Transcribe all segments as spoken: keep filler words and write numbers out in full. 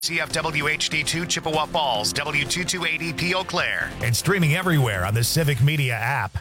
C F W H D two Chippewa Falls, W two two eight E P Eau Claire, and streaming everywhere on the Civic Media app.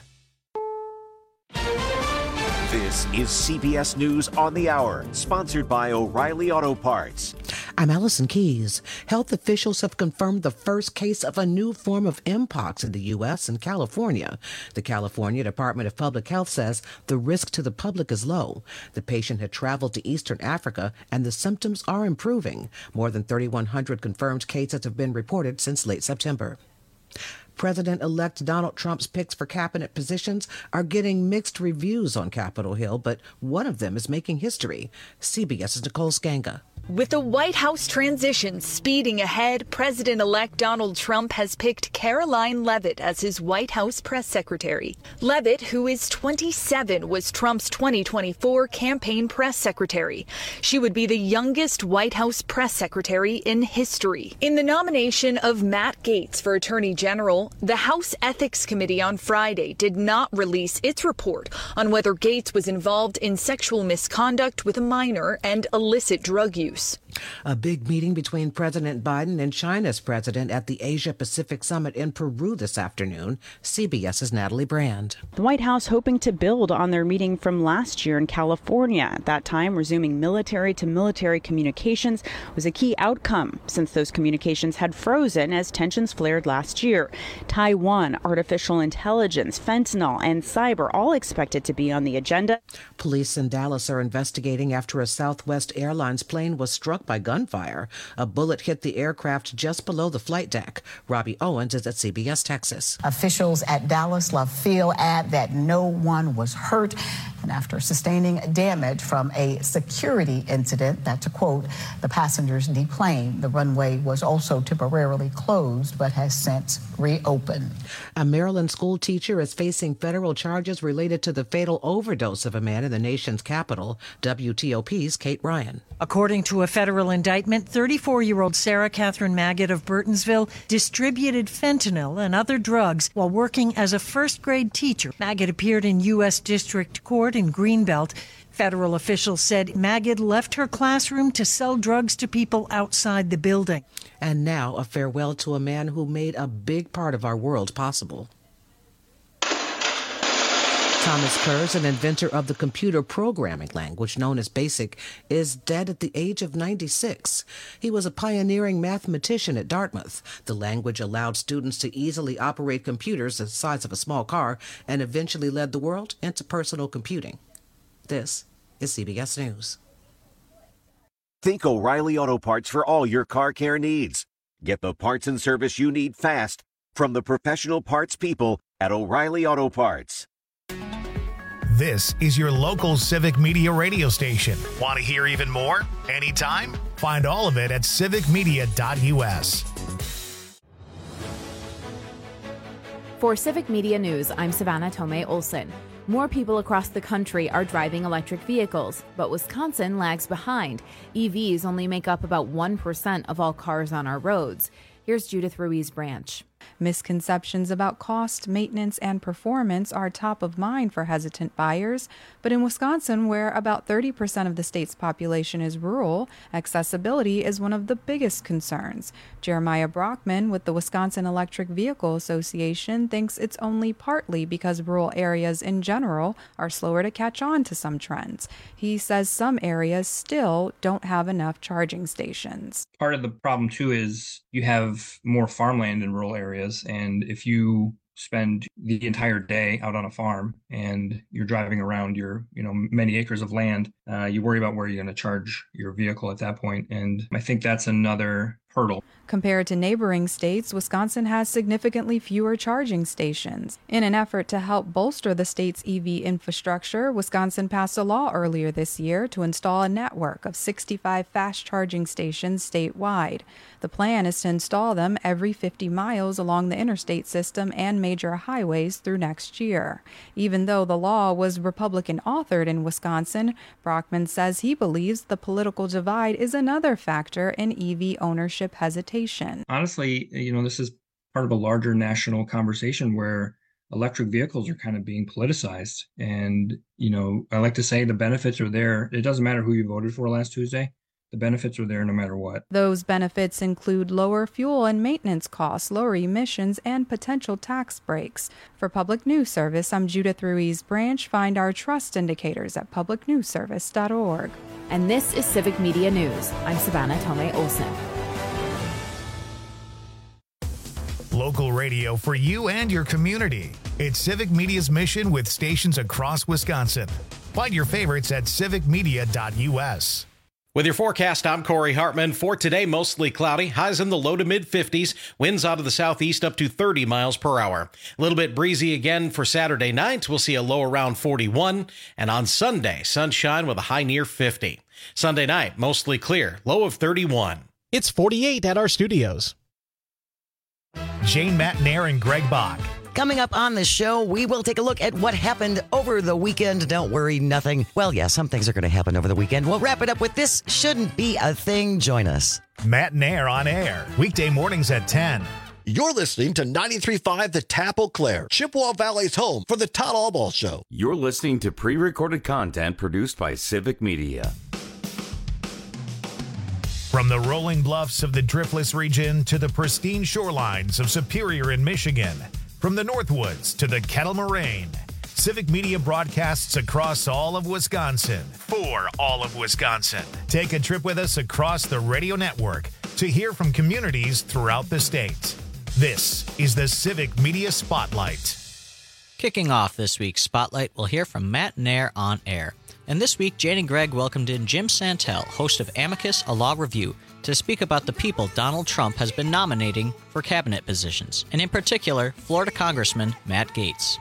This is C B S News on the Hour, sponsored by O'Reilly Auto Parts. I'm Allison Keys. Health officials have confirmed the first case of a new form of mpox in the U S and California. The California Department of Public Health says the risk to the public is low. The patient had traveled to Eastern Africa, and the symptoms are improving. More than thirty-one hundred confirmed cases have been reported since late September. President-elect Donald Trump's picks for cabinet positions are getting mixed reviews on Capitol Hill, but one of them is making history. CBS's Nicole Skanga. With the White House transition speeding ahead, President-elect Donald Trump has picked Caroline Leavitt as his White House press secretary. Leavitt, who is twenty-seven, was Trump's twenty twenty-four campaign press secretary. She would be the youngest White House press secretary in history. In the nomination of Matt Gaetz for Attorney General, the House Ethics Committee on Friday did not release its report on whether Gaetz was involved in sexual misconduct with a minor and illicit drug use. A big meeting between President Biden and China's president at the Asia-Pacific Summit in Peru this afternoon. CBS's Natalie Brand. The White House hoping to build on their meeting from last year in California. At that time, resuming military-to-military communications was a key outcome, since those communications had frozen as tensions flared last year. Taiwan, artificial intelligence, fentanyl, and cyber all expected to be on the agenda. Police in Dallas are investigating after a Southwest Airlines plane was struck by gunfire. A bullet hit the aircraft just below the flight deck. Robbie Owens is at C B S Texas. Officials at Dallas Love Field add that no one was hurt. And after sustaining damage from a security incident that, to quote, the passengers deplaned, the runway was also temporarily closed but has since reopened. A Maryland school teacher is facing federal charges related to the fatal overdose of a man in the nation's capital. W T O P's Kate Ryan. According to a federal indictment, thirty-four-year-old Sarah Catherine Maggot of Burtonsville distributed fentanyl and other drugs while working as a first-grade teacher. Maggot appeared in U S District Court in Greenbelt. Federal officials said Maggot left her classroom to sell drugs to people outside the building. And now a farewell to a man who made a big part of our world possible. Thomas Kurz, an inventor of the computer programming language known as BASIC, is dead at the age of ninety-six. He was a pioneering mathematician at Dartmouth. The language allowed students to easily operate computers the size of a small car and eventually led the world into personal computing. This is C B S News. Think O'Reilly Auto Parts for all your car care needs. Get the parts and service you need fast from the professional parts people at O'Reilly Auto Parts. This is your local Civic Media radio station. Want to hear even more? Anytime? Find all of it at civic media dot U S. For Civic Media News, I'm Savannah Tomei Olson. More people across the country are driving electric vehicles, but Wisconsin lags behind. E Vs only make up about one percent of all cars on our roads. Here's Judith Ruiz-Branch. Misconceptions about cost, maintenance, and performance are top of mind for hesitant buyers, but in Wisconsin, where about thirty percent of the state's population is rural, accessibility is one of the biggest concerns. Jeremiah Brockman with the Wisconsin Electric Vehicle Association thinks it's only partly because rural areas in general are slower to catch on to some trends. He says some areas still don't have enough charging stations. Part of the problem, too, is you have more farmland in rural areas. And if you spend the entire day out on a farm and you're driving around your, you know, many acres of land, uh, you worry about where you're going to charge your vehicle at that point. And I think that's another hurdle. Compared to neighboring states, Wisconsin has significantly fewer charging stations. In an effort to help bolster the state's E V infrastructure, Wisconsin passed a law earlier this year to install a network of sixty-five fast charging stations statewide. The plan is to install them every fifty miles along the interstate system and major highways through next year. Even though the law was Republican-authored in Wisconsin, Brockman says he believes the political divide is another factor in E V ownership hesitation. Honestly, you know, this is part of a larger national conversation where electric vehicles are kind of being politicized. And, you know, I like to say the benefits are there. It doesn't matter who you voted for last Tuesday. the benefits are there no matter what. Those benefits include lower fuel and maintenance costs, lower emissions, and potential tax breaks. For Public News Service, I'm Judith Ruiz Branch. Find our trust indicators at public news service dot org. And this is Civic Media News. I'm Savannah Tomei Olson. Local radio for you and your community. It's Civic Media's mission with stations across Wisconsin. Find your favorites at civic media dot u s. With your forecast, I'm Corey Hartman. For today, mostly cloudy, highs in the low to mid fifties, winds out of the southeast up to thirty miles per hour. A little bit breezy again for Saturday night. We'll see a low around forty-one. And on Sunday, sunshine with a high near fifty. Sunday night, mostly clear, low of thirty-one. It's forty-eight at our studios. Jane Matnair and Greg Bach. Coming up on the show, we will take a look at what happened over the weekend. Don't worry, nothing. Well, yeah, some things are going to happen over the weekend. We'll wrap it up with This Shouldn't Be a Thing. Join us. Matnair on air, weekday mornings at ten. You're listening to ninety-three point five The Tap Eau Claire, Chippewa Valley's home for the Todd Allball Show. You're listening to pre-recorded content produced by Civic Media. From the rolling bluffs of the Driftless region to the pristine shorelines of Superior in Michigan, from the Northwoods to the Kettle Moraine, Civic Media broadcasts across all of Wisconsin for all of Wisconsin. Take a trip with us across the radio network to hear from communities throughout the state. This is the Civic Media Spotlight. Kicking off this week's Spotlight, we'll hear from Matnair on air. And this week, Jane and Greg welcomed in Jim Santel, host of Amicus, a Law Review, to speak about the people Donald Trump has been nominating for cabinet positions, and in particular, Florida Congressman Matt Gaetz.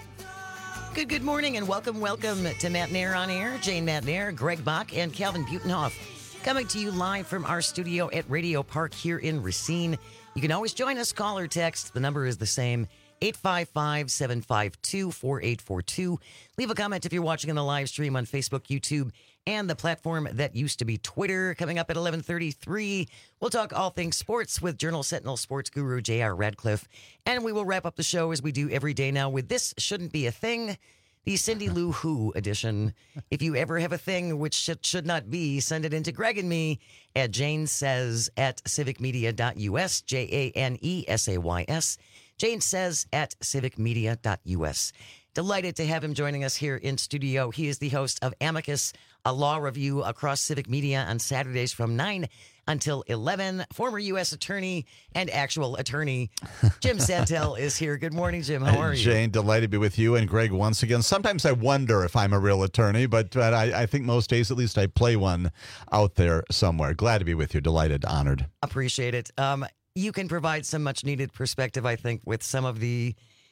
Good, good morning, and welcome, welcome to Matnair on Air. Jane Matnair, Greg Bach, and Calvin Butenhoff coming to you live from our studio at Radio Park here in Racine. You can always join us, call or text. The number is the same, eight five five, seven five two, four eight four two. Leave a comment if you're watching on the live stream on Facebook, YouTube, and the platform that used to be Twitter. Coming up at eleven thirty-three, we'll talk all things sports with Journal Sentinel sports guru J R Radcliffe. And we will wrap up the show as we do every day now with This Shouldn't Be a Thing, the Cindy Lou Who edition. If you ever have a thing which should, should not be, send it in to Greg and me at Jane Says at civic media dot u s, J A N E S A Y S. Jane Says at civic media dot u s. Delighted to have him joining us here in studio. He is the host of Amicus, a law review across Civic Media on Saturdays from nine until eleven. Former U S attorney and actual attorney, Jim Santel is here. Good morning, Jim. How are you? Jane, delighted to be with you and Greg once again. Sometimes I wonder if I'm a real attorney, but, but I, I think most days at least I play one out there somewhere. Glad to be with you. Delighted, honored. Appreciate it. Um, you can provide some much-needed perspective, I think, with some of the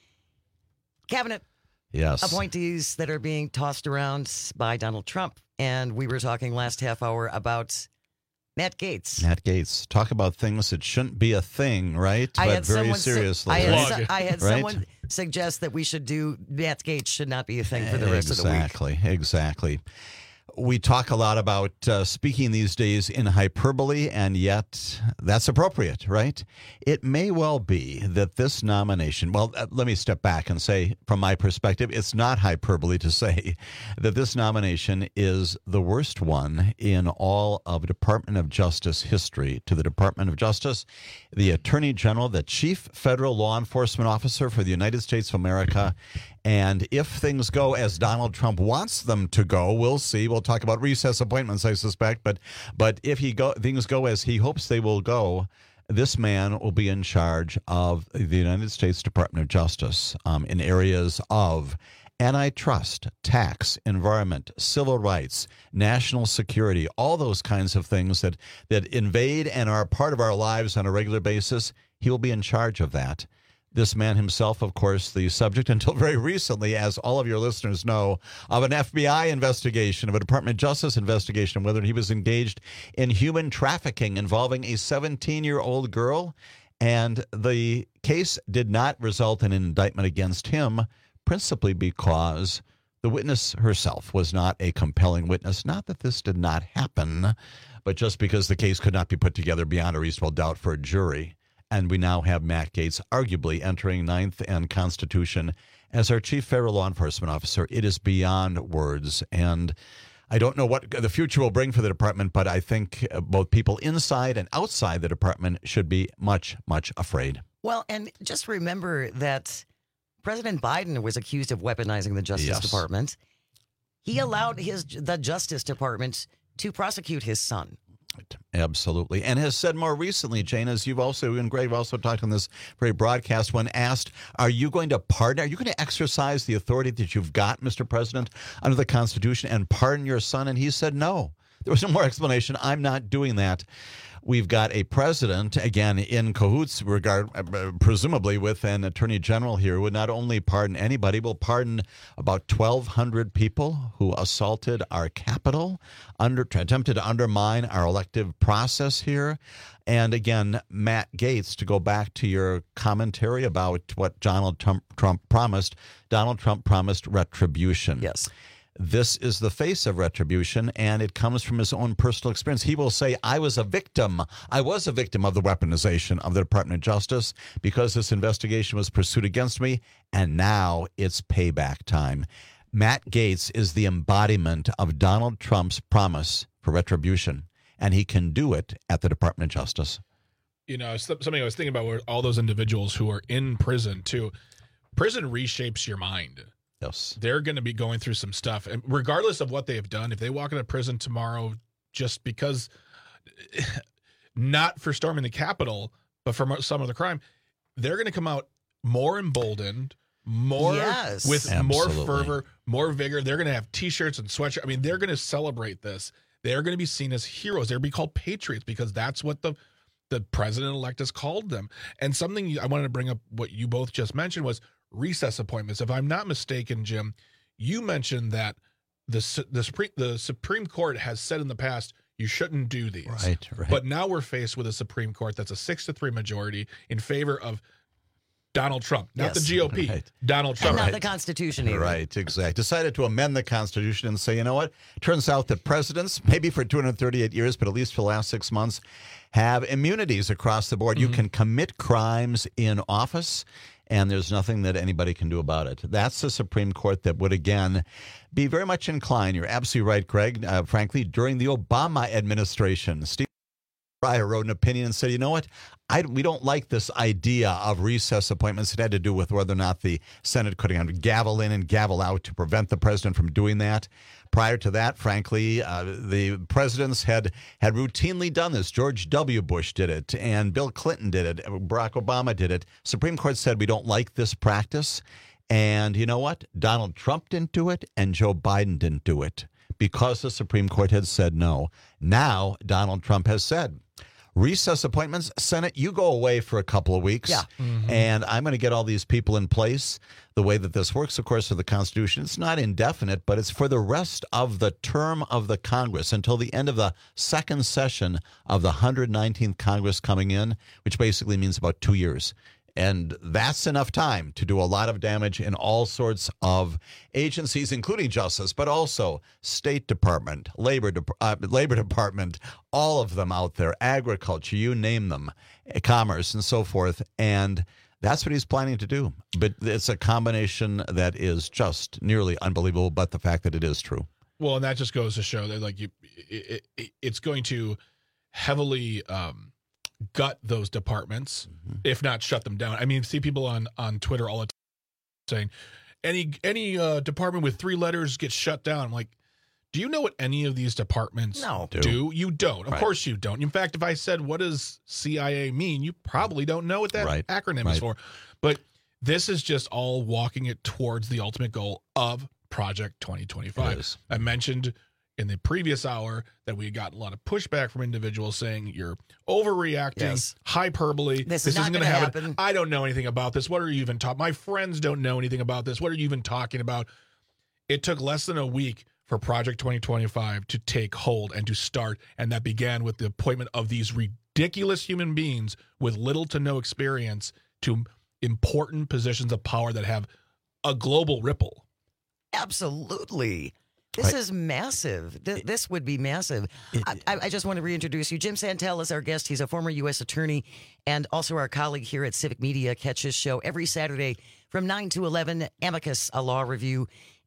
cabinet Yes. appointees that are being tossed around by Donald Trump. And we were talking last half hour about Matt Gaetz. Matt Gaetz. Talk about things that shouldn't be a thing, right? I but had very someone seriously. Su- I had, right? su- I had right? someone suggest that we should do Matt Gaetz should not be a thing for the rest exactly, of the week. Exactly, exactly. We talk a lot about uh, speaking these days in hyperbole, and yet that's appropriate, right? It may well be that this nomination, well, uh, let me step back and say, from my perspective, it's not hyperbole to say that this nomination is the worst one in all of Department of Justice history. To the Department of Justice, the Attorney General, the Chief Federal Law Enforcement Officer for the United States of America. And if things go as Donald Trump wants them to go, we'll see. We'll talk about recess appointments, I suspect. But but if he go, things go as he hopes they will go, this man will be in charge of the United States Department of Justice um, in areas of antitrust, tax, environment, civil rights, national security, all those kinds of things that, that invade and are part of our lives on a regular basis. He will be in charge of that. This man himself, of course, the subject until very recently, as all of your listeners know, of an F B I investigation, of a Department of Justice investigation, whether he was engaged in human trafficking involving a seventeen-year-old girl. And the case did not result in an indictment against him, principally because the witness herself was not a compelling witness. Not that this did not happen, but just because the case could not be put together beyond a reasonable doubt for a jury. And we now have Matt Gaetz arguably entering ninth and Constitution as our Chief Federal Law Enforcement Officer. It is beyond words. And I don't know what the future will bring for the department, but I think both people inside and outside the department should be much, much afraid. Well, and just remember that President Biden was accused of weaponizing the Justice Yes. Department. He allowed his the Justice Department to prosecute his son. Absolutely. And has said more recently, Jane, as you've also, and Greg, also talked on this very broadcast, when asked, are you going to pardon, are you going to exercise the authority that you've got, Mister President, under the Constitution and pardon your son? And he said no. There was no more explanation. I'm not doing that. We've got a president, again, in cahoots, regard, uh, presumably with an attorney general here, who would not only pardon anybody, will pardon about twelve hundred people who assaulted our Capitol, under, attempted to undermine our elective process here. And again, Matt Gaetz, to go back to your commentary about what Donald Trump, Trump promised, Donald Trump promised retribution. Yes. This is the face of retribution, and it comes from his own personal experience. He will say, I was a victim. I was a victim of the weaponization of the Department of Justice because this investigation was pursued against me, and now it's payback time. Matt Gaetz is the embodiment of Donald Trump's promise for retribution, and he can do it at the Department of Justice. You know, something I was thinking about were all those individuals who are in prison, too. Prison reshapes your mind. Yes. They're going to be going through some stuff. And regardless of what they have done, if they walk into prison tomorrow just because, not for storming the Capitol, but for some other crime, they're going to come out more emboldened, more Yes. with Absolutely. more fervor, more vigor. They're going to have T-shirts and sweatshirts. I mean, they're going to celebrate this. They're going to be seen as heroes. They're going to be called patriots because that's what the the president-elect has called them. And something I wanted to bring up, what you both just mentioned, was recess appointments. If I'm not mistaken, Jim, you mentioned that the the Supreme the Supreme Court has said in the past you shouldn't do these. Right, right. But now we're faced with a Supreme Court that's a six to three majority in favor of Donald Trump, not Yes. the G O P. Right. Donald Trump. And not the Constitution either. Right, exactly. Decided to amend the Constitution and say, you know what? Turns out that presidents, maybe for two hundred thirty-eight years, but at least for the last six months, have immunities across the board. Mm-hmm. You can commit crimes in office, and there's nothing that anybody can do about it. That's the Supreme Court that would, again, be very much inclined. You're absolutely right, Greg. Uh, frankly, during the Obama administration, Steve Breyer wrote an opinion and said, you know what? I, we don't like this idea of recess appointments. It had to do with whether or not the Senate could have gavel in and gavel out to prevent the president from doing that. Prior to that, frankly, uh, the presidents had, had routinely done this. George W. Bush did it, and Bill Clinton did it. Barack Obama did it. Supreme Court said we don't like this practice. And you know what? Donald Trump didn't do it, and Joe Biden didn't do it because the Supreme Court had said no. Now, Donald Trump has said, recess appointments, Senate, you go away for a couple of weeks. Yeah. Mm-hmm. And I'm going to get all these people in place. The way that this works, of course, for the Constitution, it's not indefinite, but it's for the rest of the term of the Congress until the end of the second session of the one hundred nineteenth Congress coming in, which basically means about two years. And that's enough time to do a lot of damage in all sorts of agencies, including justice, but also State Department, Labor, De- uh, Labor Department, all of them out there, agriculture, you name them, commerce and so forth. And that's what he's planning to do. But it's a combination that is just nearly unbelievable, but the fact that it is true. Well, and that just goes to show that, like, you, it, it, it's going to heavily um, gut those departments, mm-hmm. if not shut them down. I mean, see people on, on Twitter all the time saying any any uh, department with three letters gets shut down. I'm like, do you know what any of these departments no. do? do? You don't. Of right. course you don't. In fact, if I said, what does C I A mean? You probably don't know what that right. acronym right. is for. But this is just all walking it towards the ultimate goal of Project twenty twenty-five. I mentioned in the previous hour that we got a lot of pushback from individuals saying you're overreacting, yes. hyperbole. This, this is isn't going to happen. happen. I don't know anything about this. What are you even talking? My friends don't know anything about this. What are you even talking about? It took less than a week for Project twenty twenty-five to take hold and to start, and that began with the appointment of these ridiculous human beings with little to no experience to important positions of power that have a global ripple. Absolutely. This right. is massive. This, this would be massive. It, I, I just want to reintroduce you. Jim Santel is our guest. He's a former U S attorney and also our colleague here at Civic Media. Catch his show every Saturday from nine to eleven, Amicus, a law review.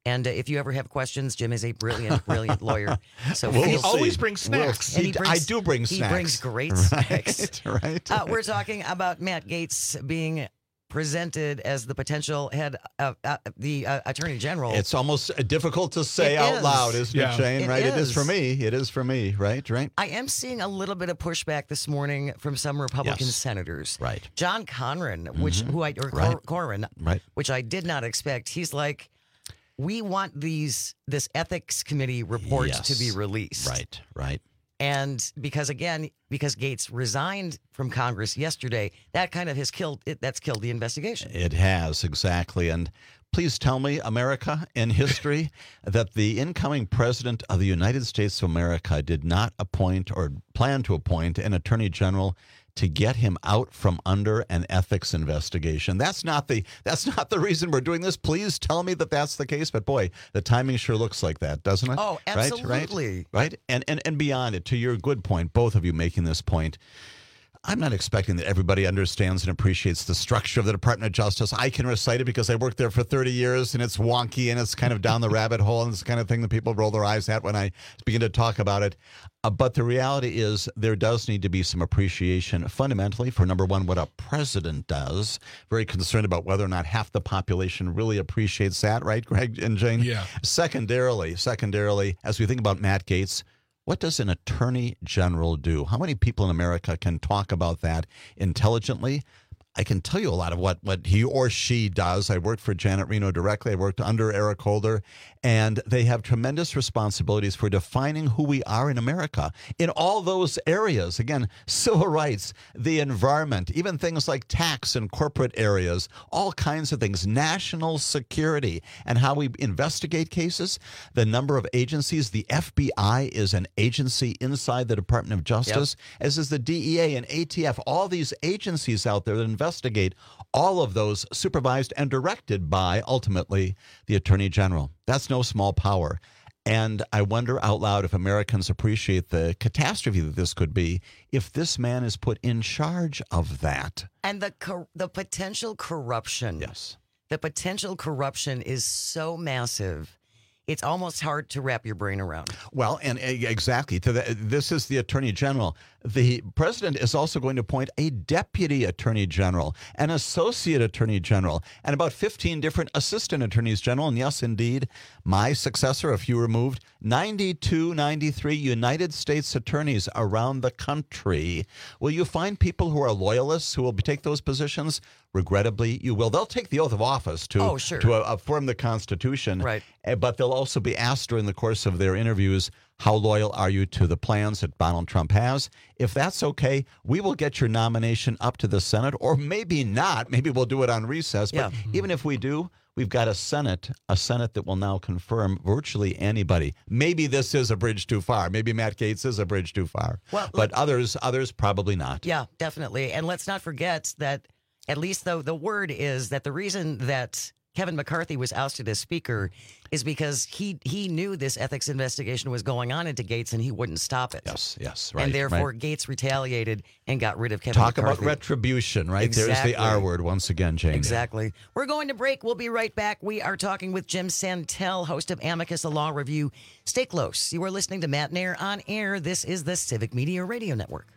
And uh, if you ever have questions, Jim is a brilliant, brilliant lawyer. So Well, he feel- always brings snacks. And he He- brings- I do bring He snacks. brings great Right, snacks. right. Uh, we're talking about Matt Gaetz being presented as the potential head of uh, the uh, Attorney General. It's almost uh, difficult to say It out is. loud, isn't Yeah. it, Shane? It right? It is is. for me. It is for me. Right, right. I am seeing a little bit of pushback this morning from some Republican Yes. senators. Right. John Conran, which Mhm. who I or Right. Cor- Corwin, Right. which I did not expect. He's like, we want these this ethics committee report Yes. to be released. Right, right. And because again, because Gaetz resigned from Congress yesterday, that kind of has killed it. That's killed the investigation. It has, exactly. And please tell me, America, in history, that the incoming president of the United States of America did not appoint or plan to appoint an attorney general to get him out from under an ethics investigation. That's not the that's not the reason we're doing this. Please tell me that that's the case. But boy, the timing sure looks like that, doesn't it? Oh, Right, absolutely. Right, right? And, and and beyond it, to your good point, both of you making this point, I'm not expecting that everybody understands and appreciates the structure of the Department of Justice. I can recite it because I worked there for thirty years, and it's wonky, and it's kind of down the rabbit hole, and it's the kind of thing that people roll their eyes at when I begin to talk about it. Uh, but the reality is there does need to be some appreciation fundamentally for, number one, what a president does. Very concerned about whether or not half the population really appreciates that, right, Greg and Jane? Yeah. Secondarily, secondarily, as we think about Matt Gaetz, what does an attorney general do? How many people in America can talk about that intelligently? I can tell you a lot of what, what he or she does. I worked for Janet Reno directly. I worked under Eric Holder, and they have tremendous responsibilities for defining who we are in America in all those areas. Again, civil rights, the environment, even things like tax and corporate areas, all kinds of things, national security, and how we investigate cases, the number of agencies. The F B I is an agency inside the Department of Justice, yep. as is the D E A and A T F, all these agencies out there that investigate investigate all of those supervised and directed by, ultimately, the Attorney General. That's no small power. And I wonder out loud if Americans appreciate the catastrophe that this could be if this man is put in charge of that. And the cor- the potential corruption. Yes. The potential corruption is so massive. It's almost hard to wrap your brain around. Well, and exactly. To the, this is the Attorney General. The president is also going to appoint a deputy attorney general, an associate attorney general, and about fifteen different assistant attorneys general. And yes, indeed, my successor, a few removed, ninety-two, ninety-three United States attorneys around the country. Will you find people who are loyalists who will take those positions? Regrettably, you will. They'll take the oath of office to, oh, sure. to affirm the Constitution. Right. But they'll also be asked during the course of their interviews, how loyal are you to the plans that Donald Trump has? If that's okay, we will get your nomination up to the Senate, or maybe not. Maybe we'll do it on recess. But yeah. even if we do, we've got a Senate, a Senate that will now confirm virtually anybody. Maybe this is a bridge too far. Maybe Matt Gaetz is a bridge too far. Well, but others, others probably not. Yeah, definitely. And let's not forget that, at least though the word is that the reason that Kevin McCarthy was ousted as Speaker is because he he knew this ethics investigation was going on into Gaetz and he wouldn't stop it. Yes, yes, right. And therefore, right. Gaetz retaliated and got rid of Kevin Talk McCarthy. about retribution, right? Exactly. There's the R word once again, Jane. Exactly. We're going to break. We'll be right back. We are talking with Jim Santel, host of Amicus, a law review. Stay close. You are listening to Matt Nair on Air. This is the Civic Media Radio Network.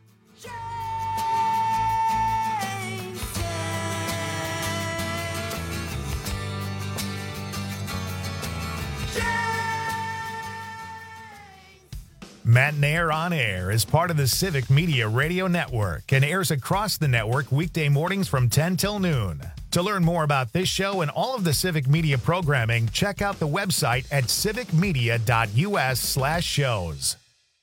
Matt Nair on Air is part of the Civic Media Radio Network and airs across the network weekday mornings from ten till noon. To learn more about this show and all of the Civic Media programming, check out the website at civicmedia.us slash shows.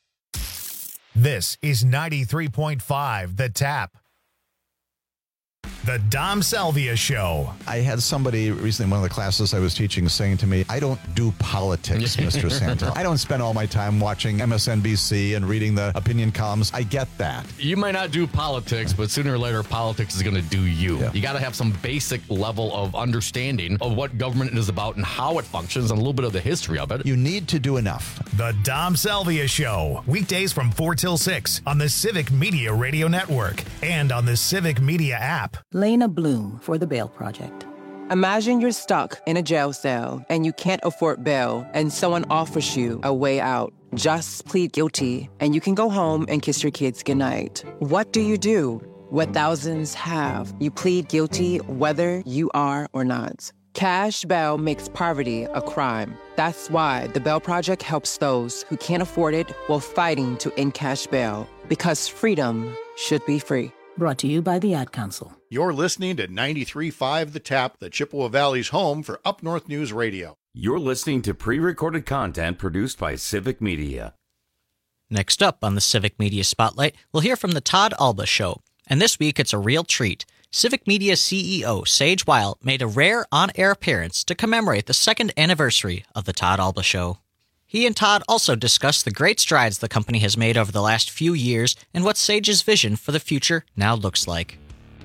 This is ninety-three point five The Tap. The Dom Salvia Show. I had somebody recently in one of the classes I was teaching saying to me, I don't do politics, Mister Santel. I don't spend all my time watching M S N B C and reading the opinion columns. I get that. You might not do politics, but sooner or later, politics is going to do you. Yeah. You got to have some basic level of understanding of what government is about and how it functions and a little bit of the history of it. You need to do enough. The Dom Salvia Show. Weekdays from four till six on the Civic Media Radio Network and on the Civic Media app. Lena Bloom for the Bail Project. Imagine you're stuck in a jail cell and you can't afford bail and someone offers you a way out. Just plead guilty and you can go home and kiss your kids goodnight. What do you do? What thousands have. You plead guilty whether you are or not. Cash bail makes poverty a crime. That's why the Bail Project helps those who can't afford it while fighting to end cash bail. Because freedom should be free. Brought to you by the Ad Council. You're listening to ninety-three point five The Tap, the Chippewa Valley's home for Up North News Radio. You're listening to pre-recorded content produced by Civic Media. Next up on the Civic Media Spotlight, we'll hear from the Todd Alba Show. And this week, it's a real treat. Civic Media C E O Sage Weil made a rare on-air appearance to commemorate the second anniversary of the Todd Alba Show. He and Todd also discussed the great strides the company has made over the last few years and what Sage's vision for the future now looks like.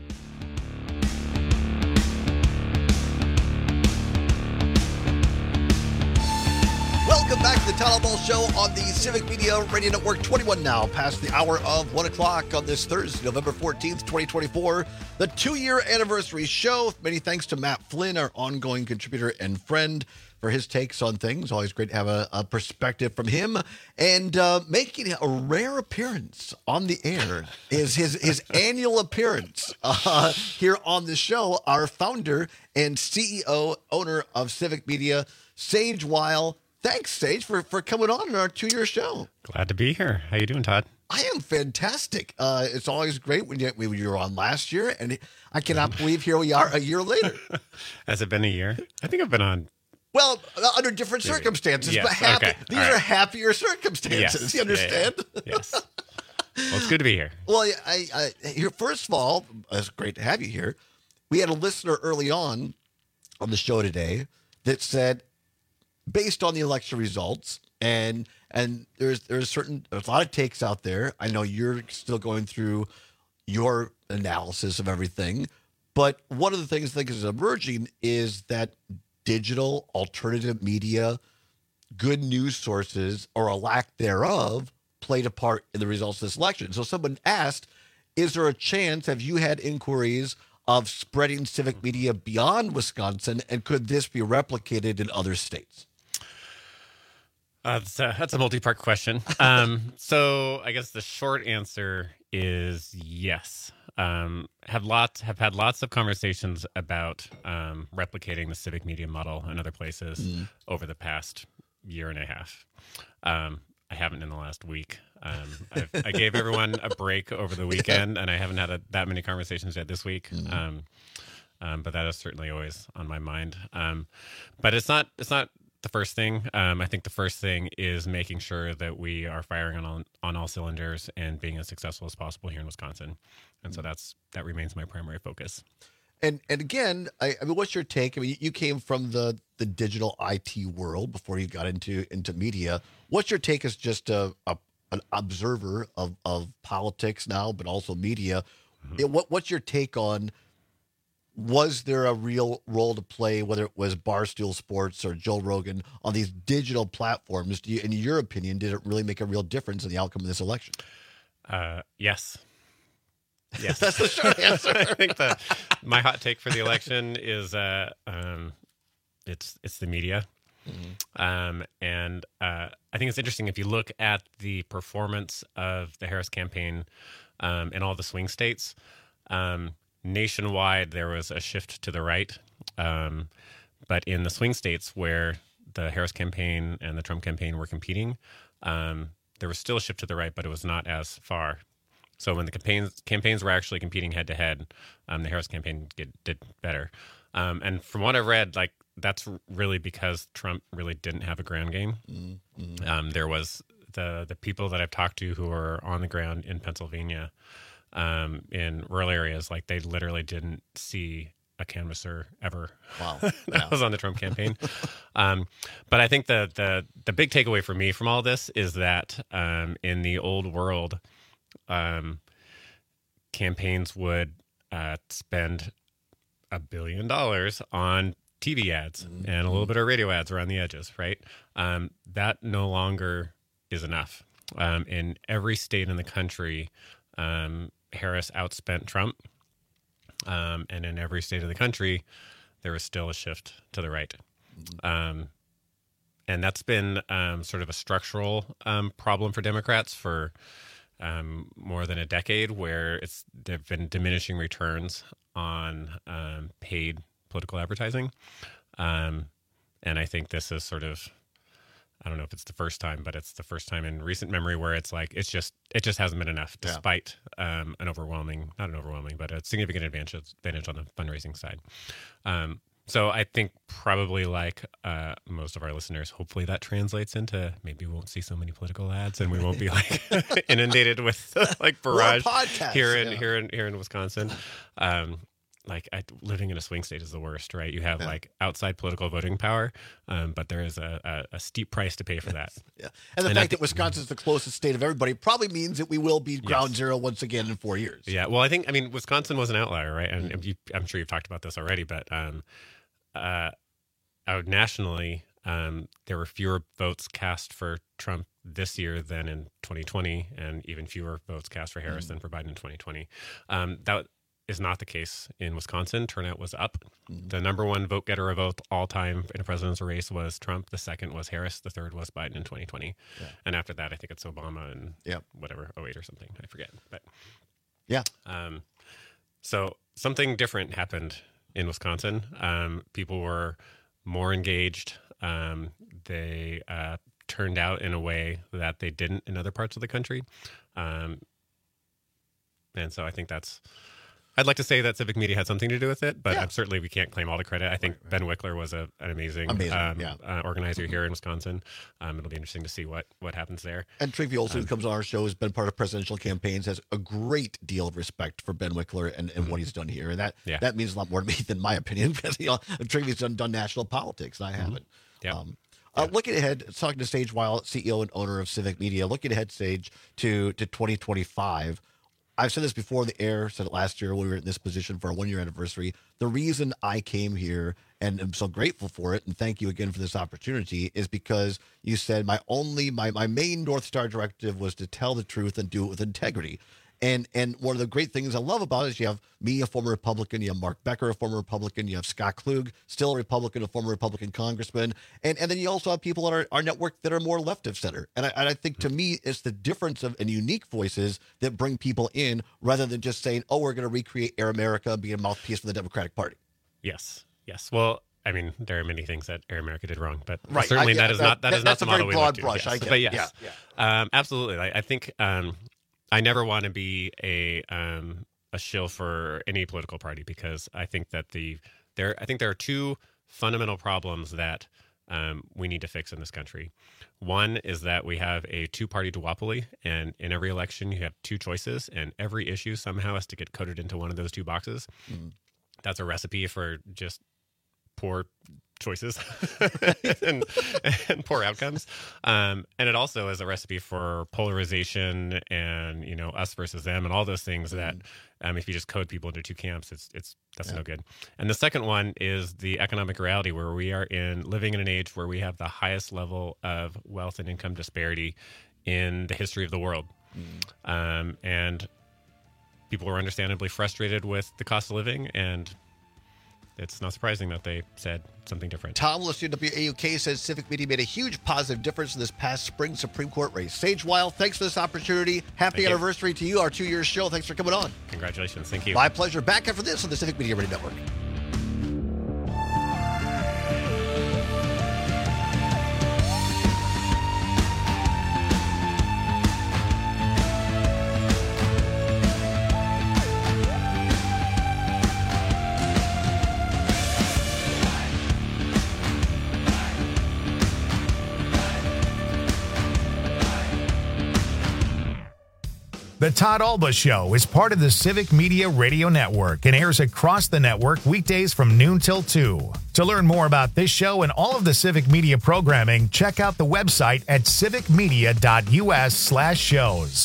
Welcome back to the Todd Alba Show on the Civic Media Radio Network. twenty-one now, past the hour of one o'clock on this Thursday, November fourteenth, twenty twenty-four. The two-year anniversary show. Many thanks to Matt Flynn, our ongoing contributor and friend, for his takes on things. Always great to have a, a perspective from him. And uh, making a rare appearance on the air is his, his annual appearance uh, here on the show. Our founder and C E O, owner of Civic Media, Sage Weil. Thanks, Sage, for, for coming on in our two-year show. Glad to be here. How you doing, Todd? I am fantastic. Uh, it's always great when you, when you were on last year, and I cannot believe here we are a year later. Has it been a year? I think I've been on. Well, under different circumstances, yes. but happy, okay. these right. are happier circumstances. Yes. You understand? Yeah, yeah. Yes. Well, it's good to be here. Well, I, I, here, first of all, it's great to have you here. We had a listener early on on the show today that said, based on the election results, and and there's there's certain there's a lot of takes out there. I know you're still going through your analysis of everything, but one of the things I think is emerging is that digital alternative media, good news sources, or a lack thereof, played a part in the results of this election. So someone asked, is there a chance, have you had inquiries of spreading Civic Media beyond Wisconsin, and could this be replicated in other states? Uh, that's, a, that's a multi-part question. Um, so I guess the short answer is yes. Um, have lots have had lots of conversations about um, replicating the Civic Media model in other places mm. over the past year and a half. Um, I haven't in the last week. Um, I've, I gave everyone a break over the weekend, and I haven't had a, that many conversations yet this week. Mm. Um, um, but that is certainly always on my mind. Um, but it's not it's not. the first thing. Um, I think the first thing is making sure that we are firing on all, on all cylinders and being as successful as possible here in Wisconsin. And so that's that remains my primary focus. And and again, I, I mean, what's your take? I mean, you came from the the digital I T world before you got into into media. What's your take as just a, a an observer of, of politics now, but also media? Mm-hmm. What what's your take on? Was there a real role to play, whether it was Barstool Sports or Joe Rogan, on these digital platforms? Do you, in your opinion, did it really make a real difference in the outcome of this election? Uh, yes. Yes. That's the short answer. I think the, my hot take for the election is uh, um, it's it's the media. Mm-hmm. Um, and uh, I think it's interesting if you look at the performance of the Harris campaign um, in all the swing states. Um, Nationwide, there was a shift to the right, um, but in the swing states where the Harris campaign and the Trump campaign were competing, um, there was still a shift to the right, but it was not as far. So when the campaigns campaigns were actually competing head to head, the Harris campaign get, did better. Um, and from what I've read, like that's really because Trump really didn't have a ground game. Mm-hmm. Um, there was the the people that I've talked to who are on the ground in Pennsylvania. Um, in rural areas, like they literally didn't see a canvasser ever. Wow, that yeah. was on the Trump campaign. um, but I think the the the big takeaway for me from all this is that um, in the old world, um, campaigns would uh, spend a billion dollars on T V ads mm-hmm. and a little bit of radio ads around the edges, right? Um, that no longer is enough. Um, in every state in the country, um, Harris outspent Trump, um, and in every state of the country, there was still a shift to the right. Um, and that's been um, sort of a structural um, problem for Democrats for um, more than a decade, where it's there have been diminishing returns on um, paid political advertising. Um, and I think this is sort of, I don't know if it's the first time, but it's the first time in recent memory where it's like, it's just, it just hasn't been enough, despite yeah. um, an overwhelming, not an overwhelming, but a significant advantage, advantage on the fundraising side. Um, so I think probably like uh, most of our listeners, hopefully that translates into maybe we won't see so many political ads and we won't be like inundated with like barrage here in, yeah. here in, here in Wisconsin. Um, Like I, living in a swing state is the worst, right? You have yeah. like outside political voting power, um, but there is a, a, a steep price to pay for that. yeah, and the and fact that Wisconsin is the closest state of everybody probably means that we will be ground yes. zero once again in four years. Yeah, well, I think I mean Wisconsin was an outlier, right? And mm-hmm. you, I'm sure you've talked about this already, but um, uh, out nationally, um, there were fewer votes cast for Trump this year than in twenty twenty, and even fewer votes cast for Harris mm-hmm. than for Biden in twenty twenty. Um, that is not the case in Wisconsin. Turnout was up. Mm-hmm. The number one vote getter of all, all time in a presidential race was Trump. The second was Harris. The third was Biden in twenty twenty. Yeah. And after that, I think it's Obama and yep. whatever, oh eight or something. I forget. But yeah. Um, so something different happened in Wisconsin. Um, people were more engaged. Um, they uh, turned out in a way that they didn't in other parts of the country. Um, and so I think that's... I'd like to say that Civic Media had something to do with it, but yeah. certainly we can't claim all the credit. I think right, right. Ben Wickler was a, an amazing, amazing um, yeah. uh, organizer here in Wisconsin. Um, it'll be interesting to see what, what happens there. And Trivia Olson, um, who comes on our show, has been part of presidential campaigns, has a great deal of respect for Ben Wickler and, and mm-hmm. what he's done here. And that yeah. that means a lot more to me than my opinion, because you know, Trivia's done, done national politics, and I mm-hmm. haven't. Yeah. Um, Uh, looking ahead, talking to Sage Weil, C E O and owner of Civic Media, looking ahead, Sage, to, to twenty twenty-five. I've said this before on the air, said it last year when we were in this position for our one-year anniversary. The reason I came here, and I'm so grateful for it, and thank you again for this opportunity, is because you said my only, my, my main North Star directive was to tell the truth and do it with integrity. And and one of the great things I love about it is you have me, a former Republican, you have Mark Becker, a former Republican, you have Scott Klug, still a Republican, a former Republican congressman, and, and then you also have people on our, our network that are more left of center. And I, and I think to me, it's the difference of and unique voices that bring people in rather than just saying, oh, we're going to recreate Air America and be a mouthpiece for the Democratic Party. Yes, yes. Well, I mean, there are many things that Air America did wrong, but right. certainly I, that is that, not that, that is not the model we look to. Brush, Yes. I get But yes, yeah, yeah. Um, absolutely. I, I think um, I never want to be a um, a shill for any political party, because I think that the there I think there are two fundamental problems that um, we need to fix in this country. One is that we have a two-party duopoly, and in every election you have two choices, and every issue somehow has to get coded into one of those two boxes. Mm-hmm. That's a recipe for just poor choices and, and poor outcomes. Um, and it also is a recipe for polarization and, you know, us versus them and all those things that um, if you just code people into two camps, it's, it's, that's yeah. no good. And the second one is the economic reality, where we are in living in an age where we have the highest level of wealth and income disparity in the history of the world. Mm. Um, and people are understandably frustrated with the cost of living, and it's not surprising that they said something different. Tom, listening to W A U K, says Civic Media made a huge positive difference in this past spring Supreme Court race. Sage Weil, thanks for this opportunity. Happy Thank anniversary you. to you, our two-year show. Thanks for coming on. Congratulations. Thank you. My pleasure. Back after this on the Civic Media Radio Network. The Todd Alba Show is part of the Civic Media Radio Network and airs across the network weekdays from noon till two. To learn more about this show and all of the Civic Media programming, check out the website at civicmedia.us slash shows.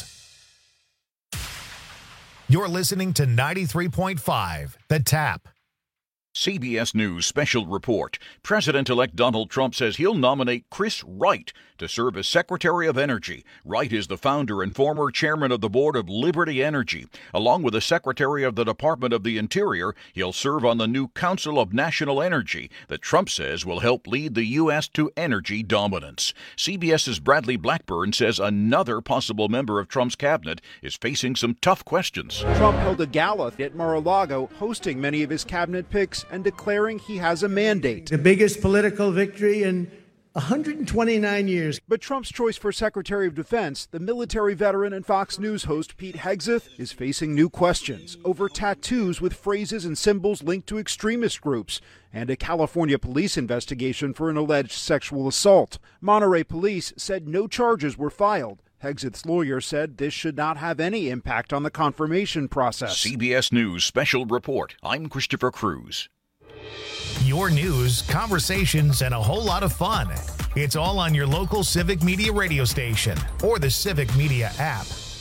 You're listening to ninety-three point five, The Tap. C B S News special report. President-elect Donald Trump says he'll nominate Chris Wright to serve as Secretary of Energy. Wright is the founder and former chairman of the board of Liberty Energy. Along with the Secretary of the Department of the Interior, he'll serve on the new Council of National Energy that Trump says will help lead the U S to energy dominance. CBS's Bradley Blackburn says another possible member of Trump's cabinet is facing some tough questions. Trump held a gala at Mar-a-Lago, hosting many of his cabinet picks and declaring he has a mandate. The biggest political victory in one hundred twenty-nine years. But Trump's choice for Secretary of Defense, the military veteran and Fox News host Pete Hegseth, is facing new questions over tattoos with phrases and symbols linked to extremist groups and a California police investigation for an alleged sexual assault. Monterey police said no charges were filed. Hegseth's lawyer said this should not have any impact on the confirmation process. C B S News special report. I'm Christopher Cruz. Your news, conversations, and a whole lot of fun. It's all on your local Civic Media radio station or the Civic Media app.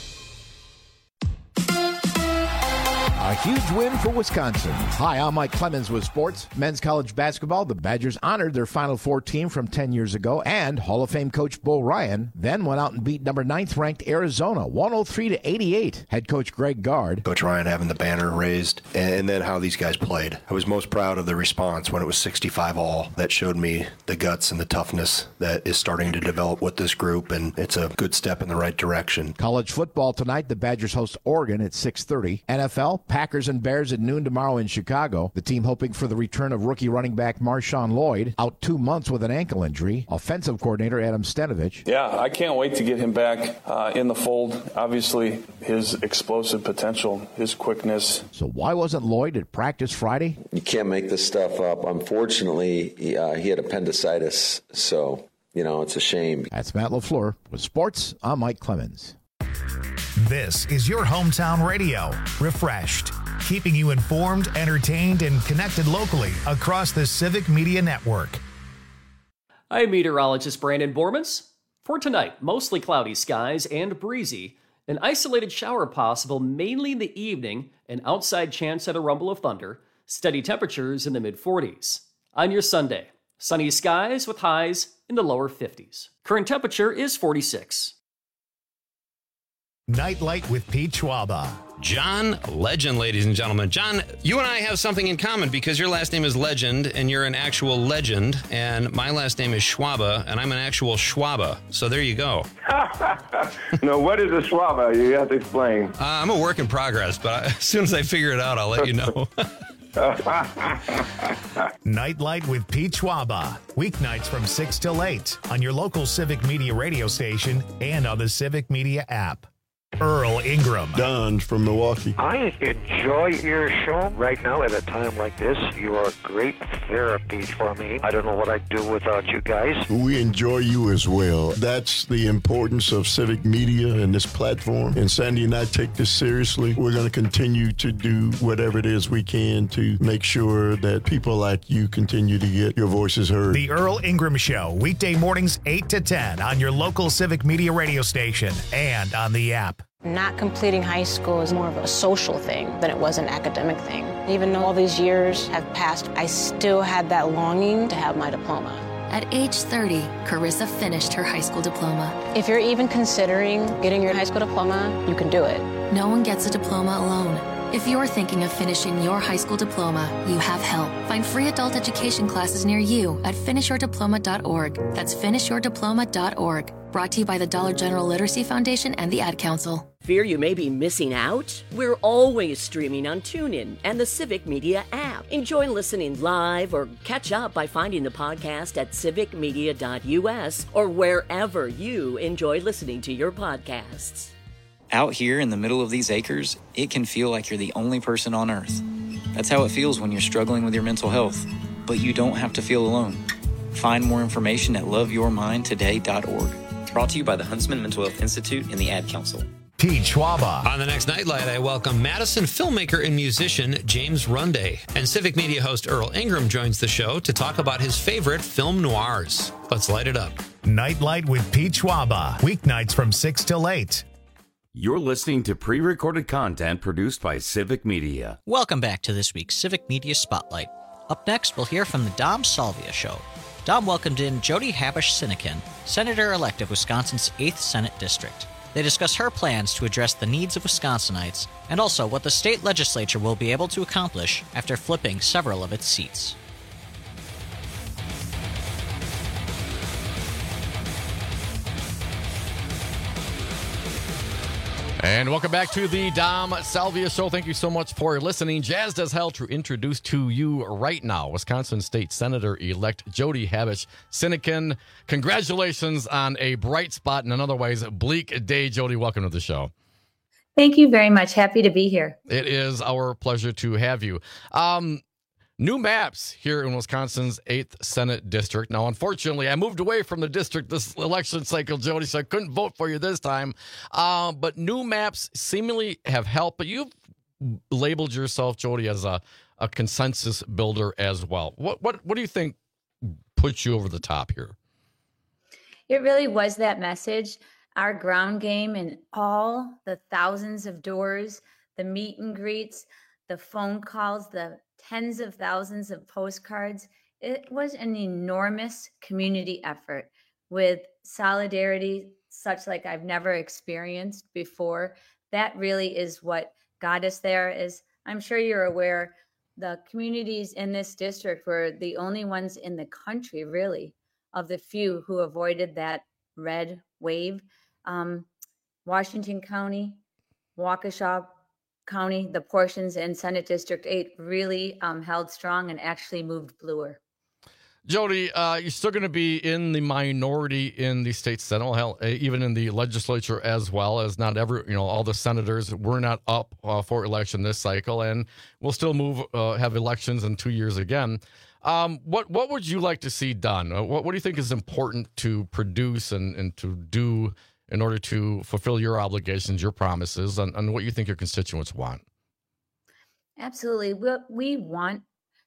A huge win for Wisconsin. Hi, I'm Mike Clemens with sports. Men's college basketball, the Badgers honored their Final Four team from ten years ago, and Hall of Fame coach Bo Ryan then went out and beat number ninth ranked Arizona, one oh three to eighty-eight. Head coach Greg Gard. Coach Ryan having the banner raised, and then how these guys played. I was most proud of the response when it was sixty-five all. That showed me the guts and the toughness that is starting to develop with this group, and it's a good step in the right direction. College football tonight, the Badgers host Oregon at six thirty. N F L, Packers and Bears at noon tomorrow in Chicago. The team hoping for the return of rookie running back Marshawn Lloyd, out two months with an ankle injury. Offensive coordinator Adam Stenovich. Yeah, I can't wait to get him back uh, in the fold. Obviously, his explosive potential, his quickness. So why wasn't Lloyd at practice Friday? You can't make this stuff up. Unfortunately, he, uh, he had appendicitis, so, you know, it's a shame. That's Matt LaFleur. With sports, I'm Mike Clemens. This is your hometown radio, refreshed, keeping you informed, entertained, and connected locally across the Civic Media Network. I'm meteorologist Brandon Bormans. For tonight, mostly cloudy skies and breezy. An isolated shower possible mainly in the evening, an outside chance at a rumble of thunder. Steady temperatures in the mid forties. On your Sunday, sunny skies with highs in the lower fifties. Current temperature is forty-six. Nightlight with Pete Schwaba. John Legend, ladies and gentlemen. John, you and I have something in common because your last name is Legend and you're an actual legend, and my last name is Schwaba and I'm an actual Schwaba. So there you go. No, what is a Schwaba? You have to explain. Uh, I'm a work in progress, but I, as soon as I figure it out, I'll let you know. Nightlight with Pete Schwaba. Weeknights from six till eight on your local Civic Media radio station and on the Civic Media app. Earl Ingram. Don from Milwaukee. I enjoy your show right now at a time like this. You are great therapy for me. I don't know what I'd do without you guys. We enjoy you as well. That's the importance of Civic Media and this platform. And Sandy and I take this seriously. We're going to continue to do whatever it is we can to make sure that people like you continue to get your voices heard. The Earl Ingram Show, weekday mornings eight to ten on your local Civic Media radio station and on the app. Not completing high school is more of a social thing than it was an academic thing. Even though all these years have passed, I still had that longing to have my diploma. At age thirty, Carissa finished her high school diploma. If you're even considering getting your high school diploma, you can do it. No one gets a diploma alone. If you're thinking of finishing your high school diploma, you have help. Find free adult education classes near you at finish your diploma dot org. That's finish your diploma dot org. Brought to you by the Dollar General Literacy Foundation and the Ad Council. Fear you may be missing out? We're always streaming on TuneIn and the Civic Media app. Enjoy listening live or catch up by finding the podcast at civic media dot u s or wherever you enjoy listening to your podcasts. Out here in the middle of these acres, it can feel like you're the only person on Earth. That's how it feels when you're struggling with your mental health. But you don't have to feel alone. Find more information at love your mind today dot org. Brought to you by the Huntsman Mental Health Institute and the Ad Council. Pete Schwaba. On the next Nightlight, I welcome Madison filmmaker and musician James Runday. And Civic Media host Earl Ingram joins the show to talk about his favorite film noirs. Let's light it up. Nightlight with Pete Schwaba. Weeknights from six till eight. You're listening to pre-recorded content produced by Civic Media. Welcome back to this week's Civic Media Spotlight. Up next, we'll hear from the Dom Salvia Show. Dom welcomed in Jody Habush-Sinykin, Senator-elect of Wisconsin's eighth Senate District. They discuss her plans to address the needs of Wisconsinites and also what the state legislature will be able to accomplish after flipping several of its seats. And welcome back to the Dom Salvia Show. Thank you so much for listening. Jazzed as hell to introduce to you right now Wisconsin State Senator-elect Jody Habush-Sinykin. Congratulations on a bright spot in an otherwise bleak day. Jody, welcome to the show. Thank you very much. Happy to be here. It is our pleasure to have you. Um, New maps here in Wisconsin's eighth Senate District. Now, unfortunately, I moved away from the district this election cycle, Jody, so I couldn't vote for you this time. Uh, but new maps seemingly have helped. But you've labeled yourself, Jody, as a, a consensus builder as well. What, what, what do you think puts you over the top here? It really was that message. Our ground game and all the thousands of doors, the meet and greets, the phone calls, the tens of thousands of postcards. It was an enormous community effort with solidarity such like I've never experienced before. That really is what got us there. Is I'm sure you're aware, the communities in this district were the only ones in the country, really, of the few who avoided that red wave. Um, Washington County, Waukesha County, the portions in Senate District eight really um, held strong and actually moved bluer. Jody, uh, you're still going to be in the minority in the state Senate, hell, even in the legislature as well, as not every, you know, all the senators were not up uh, for election this cycle, and we'll still move, uh, have elections in two years again. Um, what what would you like to see done? Uh, what, what do you think is important to produce and, and to do in order to fulfill your obligations, your promises, and, and what you think your constituents want? Absolutely. What we want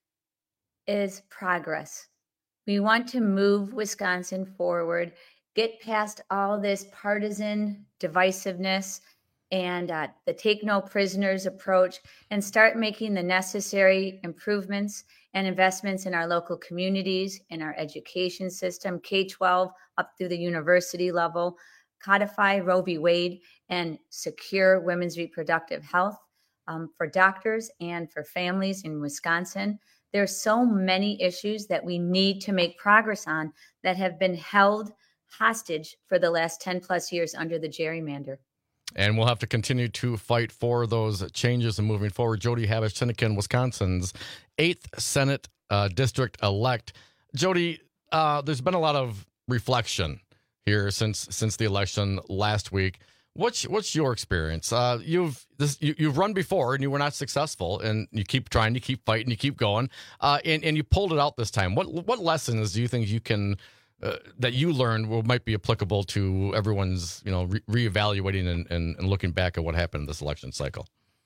is progress. We want to move Wisconsin forward, get past all this partisan divisiveness and uh, the take no prisoners approach, and start making the necessary improvements and investments in our local communities, in our education system, K twelve up through the university level, codify Roe v. Wade, and secure women's reproductive health um, for doctors and for families in Wisconsin. There's so many issues that we need to make progress on that have been held hostage for the last ten plus years under the gerrymander. And we'll have to continue to fight for those changes and moving forward. Jody Habush-Sinykin, Wisconsin's eighth Senate uh, District elect. Jody, uh, there's been a lot of reflection here since since the election last week. What's what's your experience? Uh, you've this you, you've run before and you were not successful, and you keep trying, you keep fighting, you keep going, uh, and and you pulled it out this time. What what lessons do you think you can uh, that you learned will might be applicable to everyone's you know re- reevaluating and, and and looking back at what happened in this election cycle?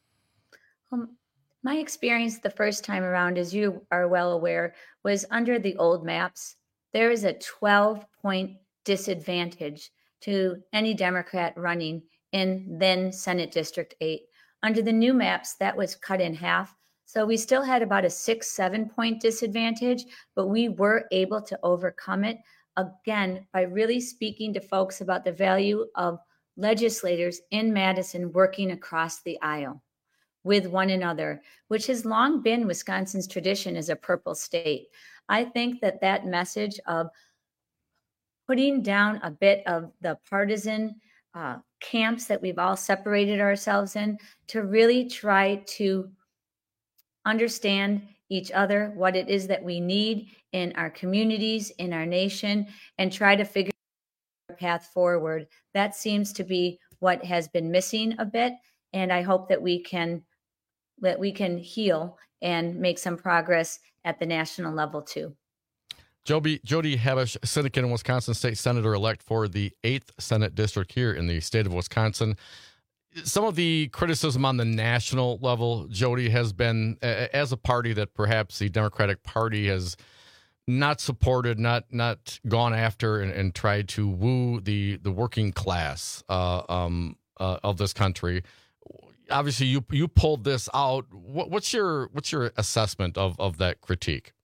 Um, my experience the first time around, as you are well aware, was under the old maps. There is a twelve point disadvantage to any Democrat running in then Senate District eight. Under the new maps, that was cut in half. So we still had about a six, seven point disadvantage, but we were able to overcome it, again, by really speaking to folks about the value of legislators in Madison working across the aisle with one another, which has long been Wisconsin's tradition as a purple state. I think that that message of putting down a bit of the partisan uh, camps that we've all separated ourselves in to really try to understand each other, what it is that we need in our communities, in our nation, and try to figure out a path forward. That seems to be what has been missing a bit, and I hope that we can that we can heal and make some progress at the national level too. Jody, Jody Habush-Sinykin, Wisconsin State Senator-elect for the eighth Senate District here in the state of Wisconsin. Some of the criticism on the national level, Jody, has been uh, as a party that perhaps the Democratic Party has not supported, not not gone after and, and tried to woo the, the working class uh, um, uh, of this country. obviously you you pulled this out. What, what's your what's your assessment of of that critique?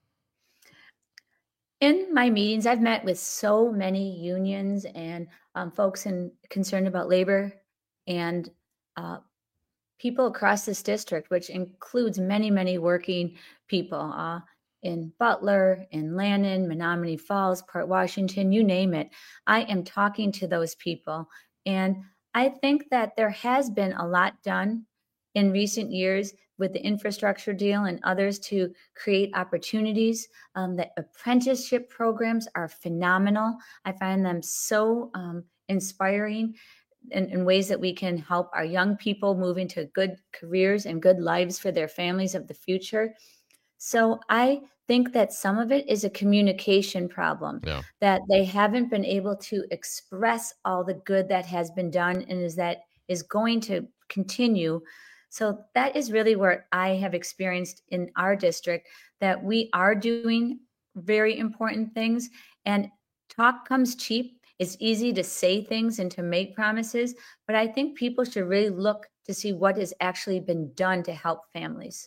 In my meetings, I've met with so many unions and um, folks in, concerned about labor and uh, people across this district, which includes many, many working people uh, in Butler, in Lannon, Menominee Falls, Port Washington, you name it. I am talking to those people. And I think that there has been a lot done in recent years with the infrastructure deal and others to create opportunities. Um, the apprenticeship programs are phenomenal. I find them so um, inspiring in, in ways that we can help our young people move into good careers and good lives for their families of the future. So I think that some of it is a communication problem, yeah. that they haven't been able to express all the good that has been done and is that is going to continue. So that is really where I have experienced in our district that we are doing very important things, and talk comes cheap. It's easy to say things and to make promises, but I think people should really look to see what has actually been done to help families.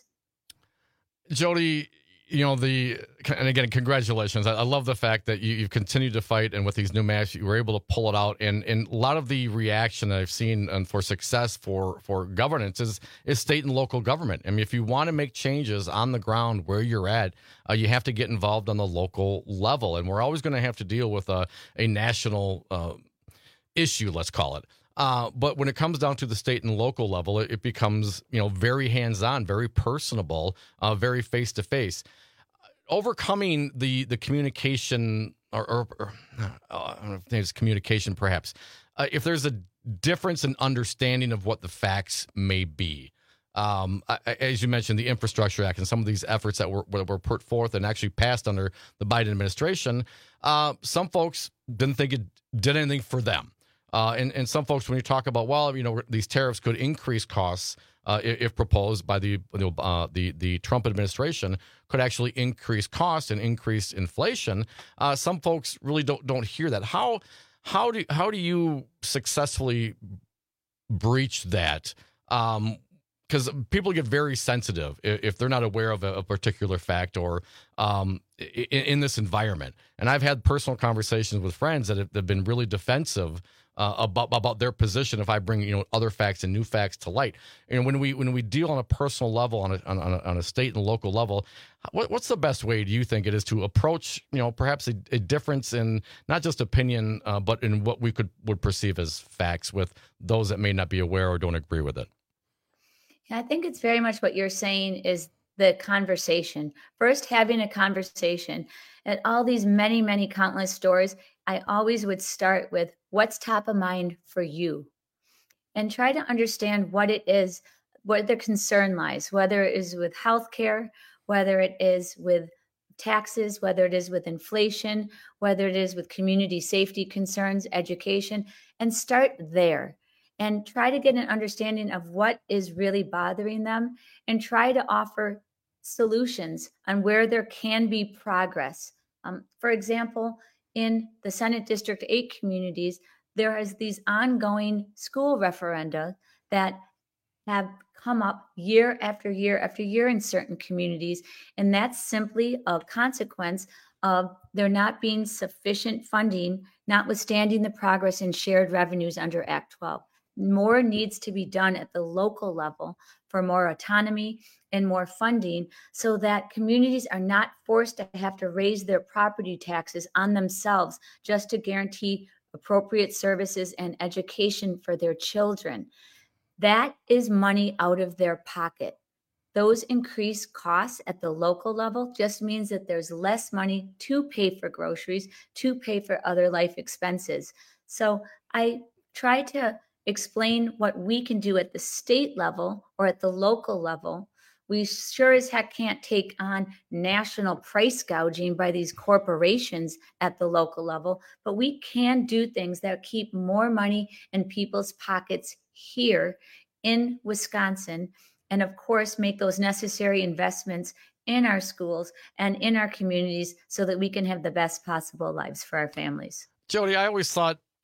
Jody, you know, the, and again, congratulations. I, I love the fact that you, you've continued to fight, and with these new maps, you were able to pull it out. And, and a lot of the reaction that I've seen and for success for, for governance is, is state and local government. I mean, if you want to make changes on the ground where you're at, uh, you have to get involved on the local level. And we're always going to have to deal with a, a national uh, issue, let's call it. Uh, but when it comes down to the state and local level, it, it becomes, you know, very hands-on, very personable, uh, very face-to-face. Overcoming the the communication, or, or, or uh, I don't know if it's communication, perhaps. Uh, if there's a difference in understanding of what the facts may be, um, I, as you mentioned, the Infrastructure Act and some of these efforts that were were put forth and actually passed under the Biden administration, uh, some folks didn't think it did anything for them. Uh, and, and some folks, when you talk about, well, you know, these tariffs could increase costs uh, if, if proposed by the uh, the the Trump administration, could actually increase costs and increase inflation. Uh, some folks really don't don't hear that. How how do how do you successfully breach that? Um, because people get very sensitive if they're not aware of a, a particular fact or um, in, in this environment. And I've had personal conversations with friends that have, that have been really defensive Uh, about about their position if I bring, you know, other facts and new facts to light. And when we when we deal on a personal level, on a on a, on a state and local level, what, what's the best way do you think it is to approach, you know, perhaps a, a difference in not just opinion, uh, but in what we could would perceive as facts with those that may not be aware or don't agree with it? Yeah, I think it's very much what you're saying is the conversation. First, having a conversation. At all these many, many countless stories, I always would start with what's top of mind for you, and try to understand what it is, what their concern lies, whether it is with healthcare, whether it is with taxes, whether it is with inflation, whether it is with community safety concerns, education, and start there. And try to get an understanding of what is really bothering them and try to offer solutions on where there can be progress. Um, for example, in the Senate District eight communities, there is these ongoing school referenda that have come up year after year after year in certain communities. And that's simply a consequence of there not being sufficient funding, notwithstanding the progress in shared revenues under Act twelve. More needs to be done at the local level for more autonomy and more funding so that communities are not forced to have to raise their property taxes on themselves just to guarantee appropriate services and education for their children. That is money out of their pocket. Those increased costs at the local level just means that there's less money to pay for groceries, to pay for other life expenses. So I try to explain what we can do at the state level or at the local level. We sure as heck can't take on national price gouging by these corporations at the local level, but we can do things that keep more money in people's pockets here in Wisconsin, and of course, make those necessary investments in our schools and in our communities so that we can have the best possible lives for our families. Jody, I always thought,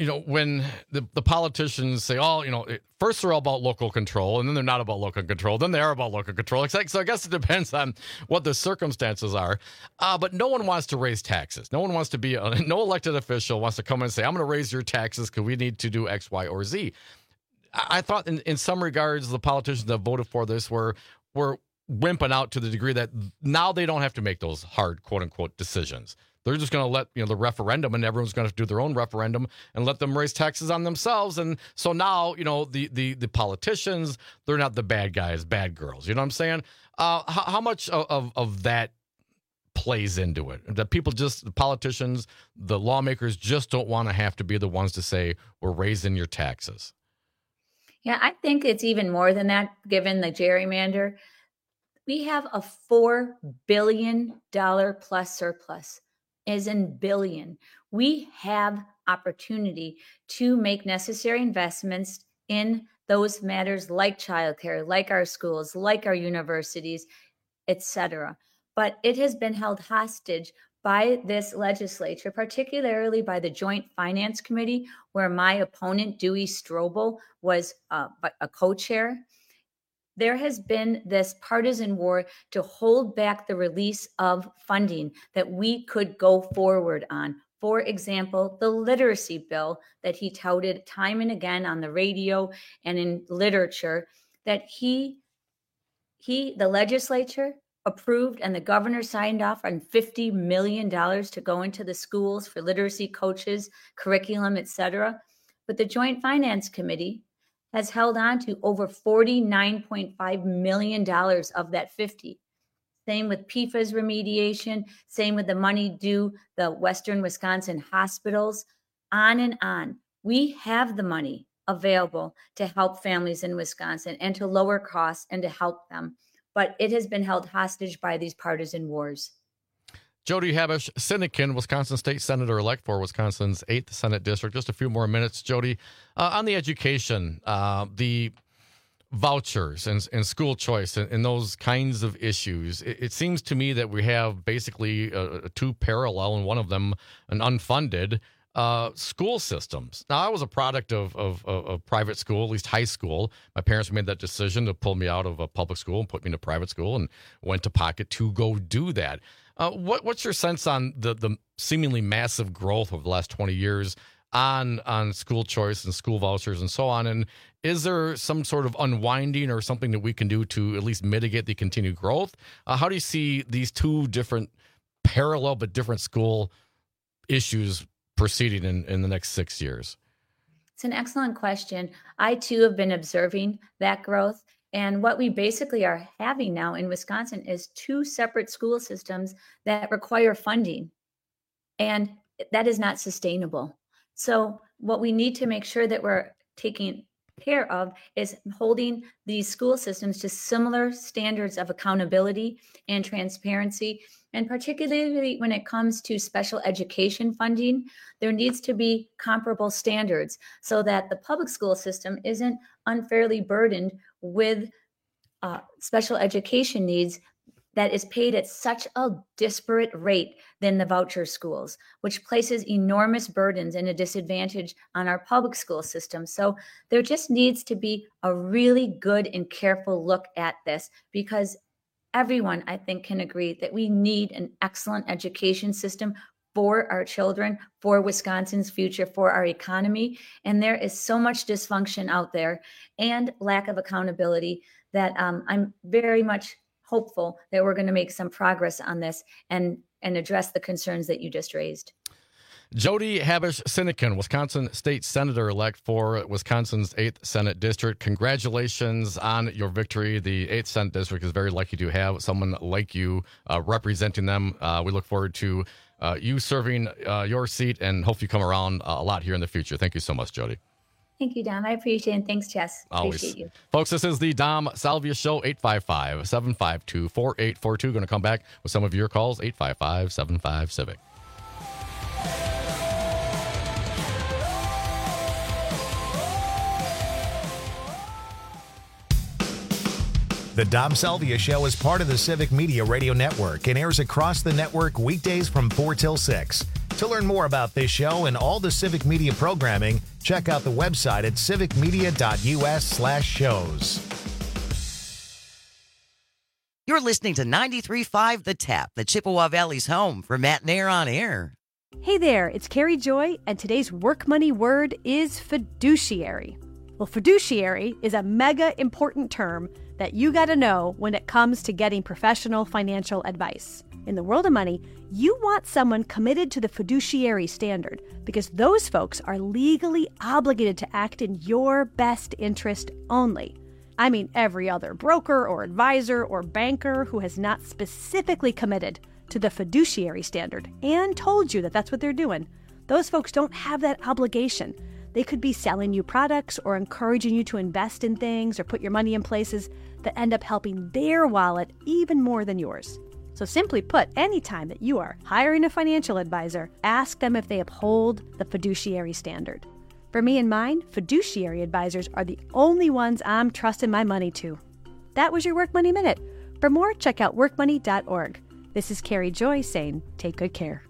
you know, when the, the politicians say, oh, you know, first they're all about local control, and then they're not about local control, then they are about local control. It's like, so I guess it depends on what the circumstances are. Uh, but no one wants to raise taxes. No one wants to be, a, no elected official wants to come in and say, I'm going to raise your taxes because we need to do X, Y, or Z. I, I thought in, in some regards, the politicians that voted for this were were wimping out to the degree that now they don't have to make those hard, quote unquote, decisions. They're just going to let, you know, the referendum, and everyone's going to do their own referendum and let them raise taxes on themselves. And so now, you know, the the the politicians, they're not the bad guys, bad girls. You know what I'm saying? Uh, how, how much of, of, of that plays into it? That people just, the politicians, the lawmakers just don't want to have to be the ones to say, we're raising your taxes. Yeah, I think it's even more than that, given the gerrymander. We have a four billion dollars plus surplus. As in billion. We have opportunity to make necessary investments in those matters like childcare, like our schools, like our universities, et cetera. But it has been held hostage by this legislature, particularly by the Joint Finance Committee, where my opponent, Dewey Strobel, was uh, a co-chair. There has been this partisan war to hold back the release of funding that we could go forward on. For example, the literacy bill that he touted time and again on the radio and in literature, that he, he, the legislature approved and the governor signed off on fifty million dollars to go into the schools for literacy coaches, curriculum, et cetera. But the Joint Finance Committee has held on to over forty-nine point five million dollars of that fifty. Same with P F A S remediation, same with the money due the Western Wisconsin hospitals, on and on. We have the money available to help families in Wisconsin and to lower costs and to help them. But it has been held hostage by these partisan wars. Jody Habush Sinykin, Wisconsin State Senator-elect for Wisconsin's eighth Senate District. Just a few more minutes, Jody. Uh, on the education, uh, the vouchers and, and school choice and, and those kinds of issues, it, it seems to me that we have basically uh, two parallel, and one of them an unfunded uh, school systems. Now, I was a product of, of, of, of private school, at least high school. My parents made that decision to pull me out of a public school and put me in a private school, and went to Pocket to go do that. Uh, what, what's your sense on the, the seemingly massive growth over the last twenty years on on school choice and school vouchers and so on? And is there some sort of unwinding or something that we can do to at least mitigate the continued growth? Uh, how do you see these two different parallel but different school issues proceeding in, in the next six years? It's an excellent question. I, too, have been observing that growth. And what we basically are having now in Wisconsin is two separate school systems that require funding. And that is not sustainable. So what we need to make sure that we're taking care of is holding these school systems to similar standards of accountability and transparency. And particularly when it comes to special education funding, there needs to be comparable standards so that the public school system isn't unfairly burdened with uh, special education needs that is paid at such a disparate rate than the voucher schools, which places enormous burdens and a disadvantage on our public school system. So there just needs to be a really good and careful look at this, because everyone, I think, can agree that we need an excellent education system for our children, for Wisconsin's future, for our economy. And there is so much dysfunction out there and lack of accountability that um, I'm very much hopeful that we're going to make some progress on this and, and address the concerns that you just raised. Jody Habush Sinykin, Wisconsin State Senator-elect for Wisconsin's eighth Senate District. Congratulations on your victory. The eighth Senate District is very lucky to have someone like you uh, representing them. Uh, we look forward to uh, you serving uh, your seat, and hope you come around uh, a lot here in the future. Thank you so much, Jody. Thank you, Dom. I appreciate it. And thanks, Jess. Always. Appreciate you. Folks, this is the Dom Salvia Show, eight five five, seven five two, four eight four two. Going to come back with some of your calls, eight five five, seven five, Civic. The Dom Salvia Show is part of the Civic Media Radio Network and airs across the network weekdays from four till six. To learn more about this show and all the Civic Media programming, check out the website at civicmedia.us slash shows. You're listening to ninety-three point five The Tap, the Chippewa Valley's home for Matt Nair on Air. Hey there, it's Carrie Joy, and today's work money word is fiduciary. Well, fiduciary is a mega important term that you got to know when it comes to getting professional financial advice. In the world of money, you want someone committed to the fiduciary standard because those folks are legally obligated to act in your best interest only. I mean, every other broker or advisor or banker who has not specifically committed to the fiduciary standard and told you that that's what they're doing, those folks don't have that obligation. They could be selling you products or encouraging you to invest in things or put your money in places that end up helping their wallet even more than yours. So simply put, anytime that you are hiring a financial advisor, ask them if they uphold the fiduciary standard. For me and mine, fiduciary advisors are the only ones I'm trusting my money to. That was your Work Money Minute. For more, check out work money dot org. This is Carrie Joy saying, take good care.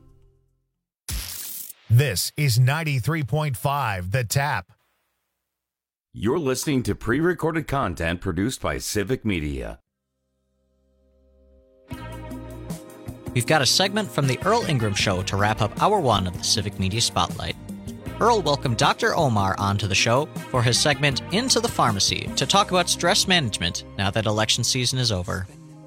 This is ninety-three point five The Tap. You're listening to pre-recorded content produced by Civic Media. We've got a segment from the Earl Ingram Show to wrap up hour one of the Civic Media Spotlight. Earl welcomed Doctor Omar onto the show for his segment Into the Pharmacy to talk about stress management now that election season is over.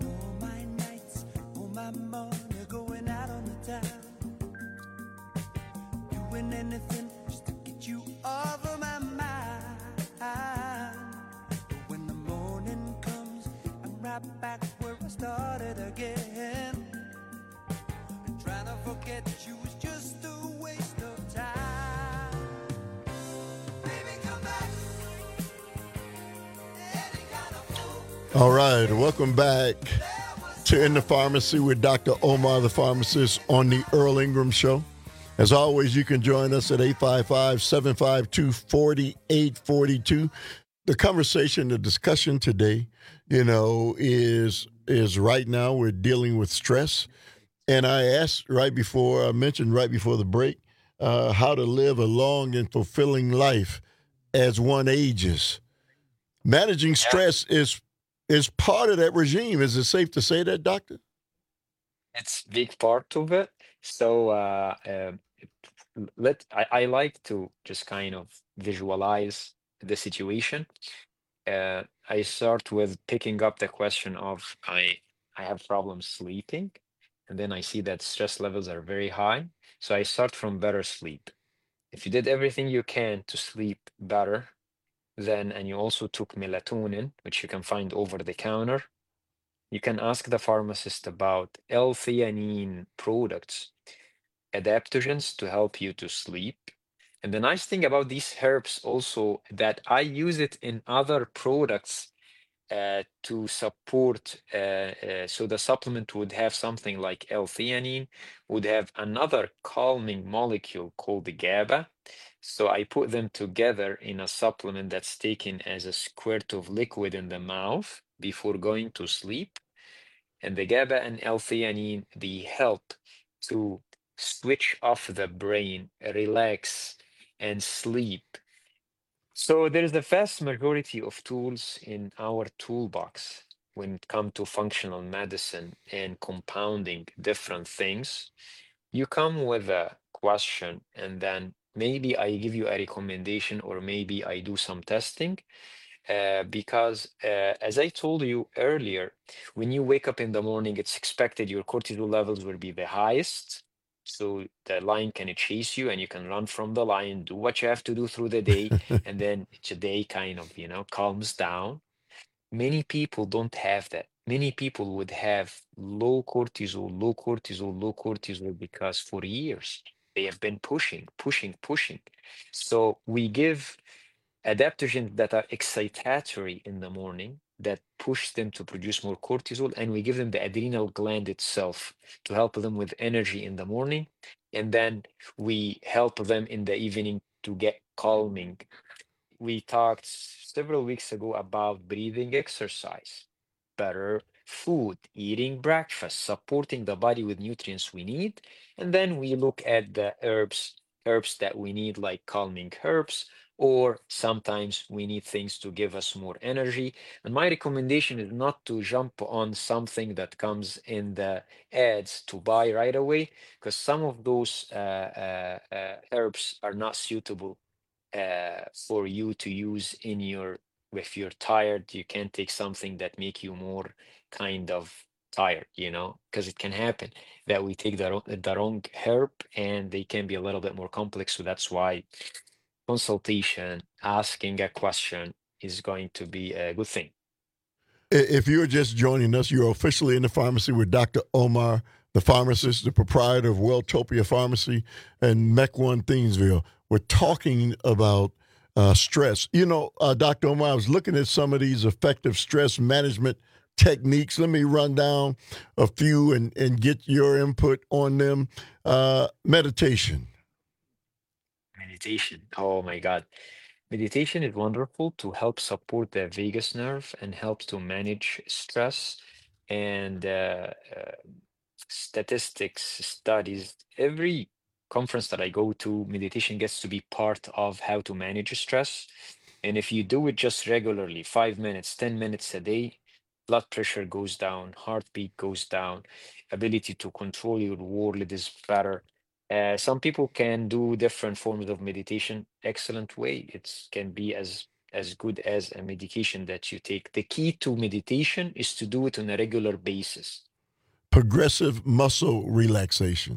All right, welcome back to In the Pharmacy with Doctor Omar, the pharmacist, on the Earl Ingram Show. As always, you can join us at eight five five, seven five two, four eight four two. The conversation, the discussion today, you know, is is right now we're dealing with stress. And I asked right before, I mentioned right before the break, uh, how to live a long and fulfilling life as one ages. Managing stress is is part of that regime. Is it safe to say that, doctor? It's a big part of it. So uh, uh, let I, I like to just kind of visualize the situation. Uh, I start with picking up the question of I I have problems sleeping, and then I see that stress levels are very high. So I start from better sleep. If you did everything you can to sleep better, then, and you also took melatonin, which you can find over the counter, you can ask the pharmacist about L-theanine products, adaptogens to help you to sleep. And the nice thing about these herbs also that I use it in other products uh, to support, uh, uh, so the supplement would have something like L-theanine, would have another calming molecule called the GABA. So I put them together in a supplement that's taken as a squirt of liquid in the mouth before going to sleep. And the GABA and L-theanine, they help to switch off the brain, relax, and sleep. So there's the vast majority of tools in our toolbox when it comes to functional medicine and compounding different things. You come with a question, and then maybe I give you a recommendation, or maybe I do some testing. Uh, because uh, as I told you earlier, when you wake up in the morning, it's expected your cortisol levels will be the highest. So the lion can chase you and you can run from the lion, do what you have to do through the day, and then the day kind of, you know, calms down. Many people don't have that. Many people would have low cortisol, low cortisol, low cortisol because for years they have been pushing, pushing, pushing. So we give adaptogens that are excitatory in the morning that push them to produce more cortisol, and we give them the adrenal gland itself to help them with energy in the morning, and then we help them in the evening to get calming. We talked several weeks ago about breathing exercise. better food, eating breakfast, supporting the body with nutrients we need. And then we look at the herbs, herbs that we need, like calming herbs, or sometimes we need things to give us more energy. And my recommendation is not to jump on something that comes in the ads to buy right away, because some of those uh, uh, uh, herbs are not suitable uh, for you to use in your, if you're tired, you can't take something that make you more kind of tired, you know, because it can happen that we take the, the wrong herb and they can be a little bit more complex. So that's why consultation, asking a question is going to be a good thing. If you're just joining us, you're officially in the pharmacy with Doctor Omar, the pharmacist, the proprietor of Welltopia Pharmacy and Mech One Thiensville. We're talking about uh, stress. You know, uh, Doctor Omar, I was looking at some of these effective stress management techniques. Let me run down a few and, and get your input on them. Uh, meditation. Meditation. Oh my God. Meditation is wonderful to help support the vagus nerve and helps to manage stress and uh, uh, statistics studies. Every conference that I go to, meditation gets to be part of how to manage stress. And if you do it just regularly, five minutes, ten minutes a day, blood pressure goes down, heartbeat goes down, ability to control your world is better. Uh, some people can do different forms of meditation. Excellent way. It can be as as good as a medication that you take. The key to meditation is to do it on a regular basis. Progressive muscle relaxation.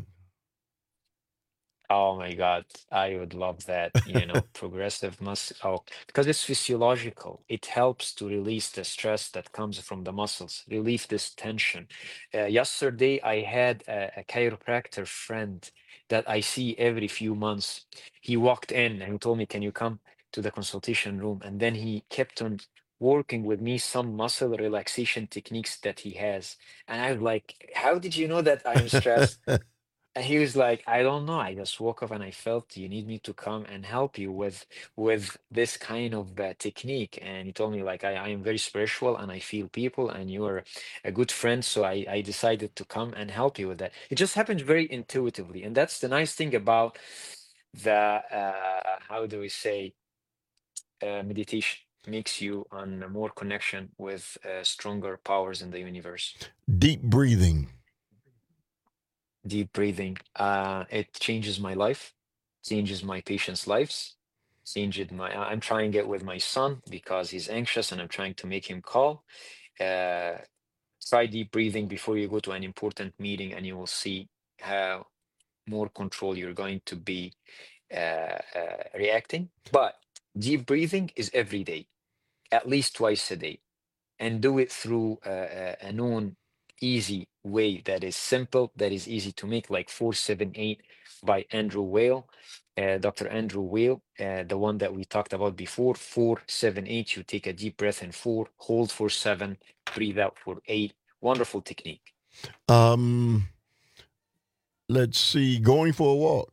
Oh my God, I would love that. You know, progressive muscle. Oh, because it's physiological. It helps to release the stress that comes from the muscles, relieve this tension. Uh, yesterday, I had a, a chiropractor friend that I see every few months. He walked in and he told me, "Can you come to the consultation room?" And then he kept on working with me some muscle relaxation techniques that he has. And I was like, "How did you know that I'm stressed?" And he was like, "I don't know. I just woke up and I felt you need me to come and help you with with this kind of uh, technique." And he told me, like, I, I am very spiritual and I feel people and you are a good friend. So I, I decided to come and help you with that. It just happens very intuitively. And that's the nice thing about the, uh, how do we say, uh, meditation. Makes you on more connection with uh, stronger powers in the universe. Deep breathing. Deep breathing. Uh, it changes my life, changes my patients' lives, changed my. I'm trying it with my son because he's anxious, and I'm trying to make him calm. Uh, try deep breathing before you go to an important meeting, and you will see how more control you're going to be uh, uh, reacting. But deep breathing is every day, at least twice a day, and do it through uh, a, a known easy way that is simple, that is easy to make, like four seven eight by Andrew Weil, uh, Doctor Andrew Weil, uh, the one that we talked about before. Four seven eight. You take a deep breath in four, hold for seven, breathe out for eight. Wonderful technique. Um, let's see. Going for a walk.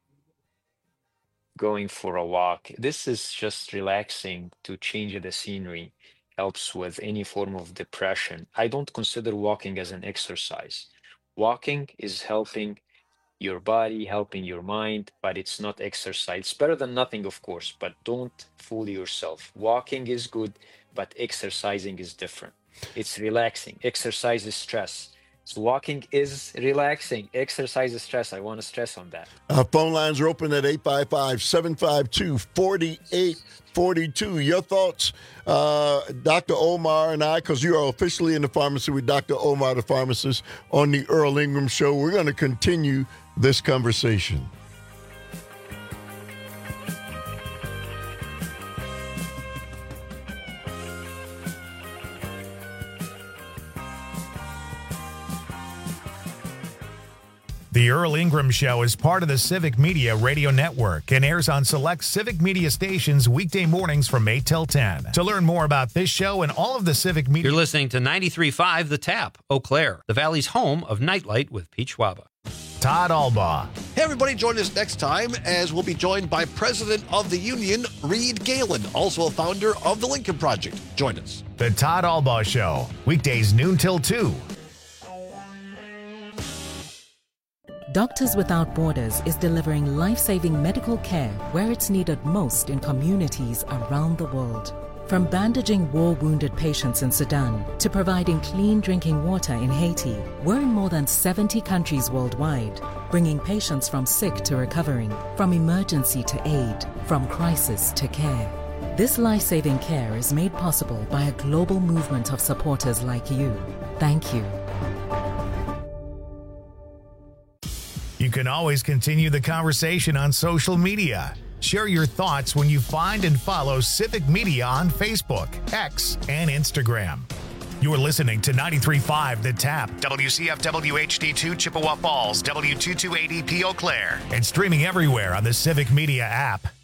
Going for a walk. This is just relaxing to change the scenery. Helps with any form of depression. I don't consider walking as an exercise. Walking is helping your body, helping your mind, but it's not exercise. It's better than nothing, of course, but don't fool yourself. Walking is good, but exercising is different. It's relaxing. Exercise is stress. So walking is relaxing. Exercise is stress. I want to stress on that. Our phone lines are open at eight five five, seven five two, four eight four two. Your thoughts, uh, Doctor Omar and I, because you are officially in the pharmacy with Doctor Omar, the pharmacist, on the Earl Ingram Show. We're going to continue this conversation. The Earl Ingram Show is part of the Civic Media Radio Network and airs on select Civic Media stations weekday mornings from eight till ten. To learn more about this show and all of the Civic Media... You're listening to ninety-three point five The Tap, Eau Claire, the Valley's home of Nightlight with Pete Schwaba. Todd Albaugh Hey, everybody, join us next time as we'll be joined by President of the Union, Reed Galen, also a founder of the Lincoln Project. Join us. The Todd Albaugh Show, weekdays noon till two. Doctors Without Borders is delivering life-saving medical care where it's needed most in communities around the world. From bandaging war-wounded patients in Sudan to providing clean drinking water in Haiti, we're in more than seventy countries worldwide, bringing patients from sick to recovering, from emergency to aid, from crisis to care. This life-saving care is made possible by a global movement of supporters like you. Thank you. You can always continue the conversation on social media. Share your thoughts when you find and follow Civic Media on Facebook, X, and Instagram. You're listening to ninety-three point five The Tap, W C F W H D two Chippewa Falls, W two two eight E P Eau Claire, and streaming everywhere on the Civic Media app.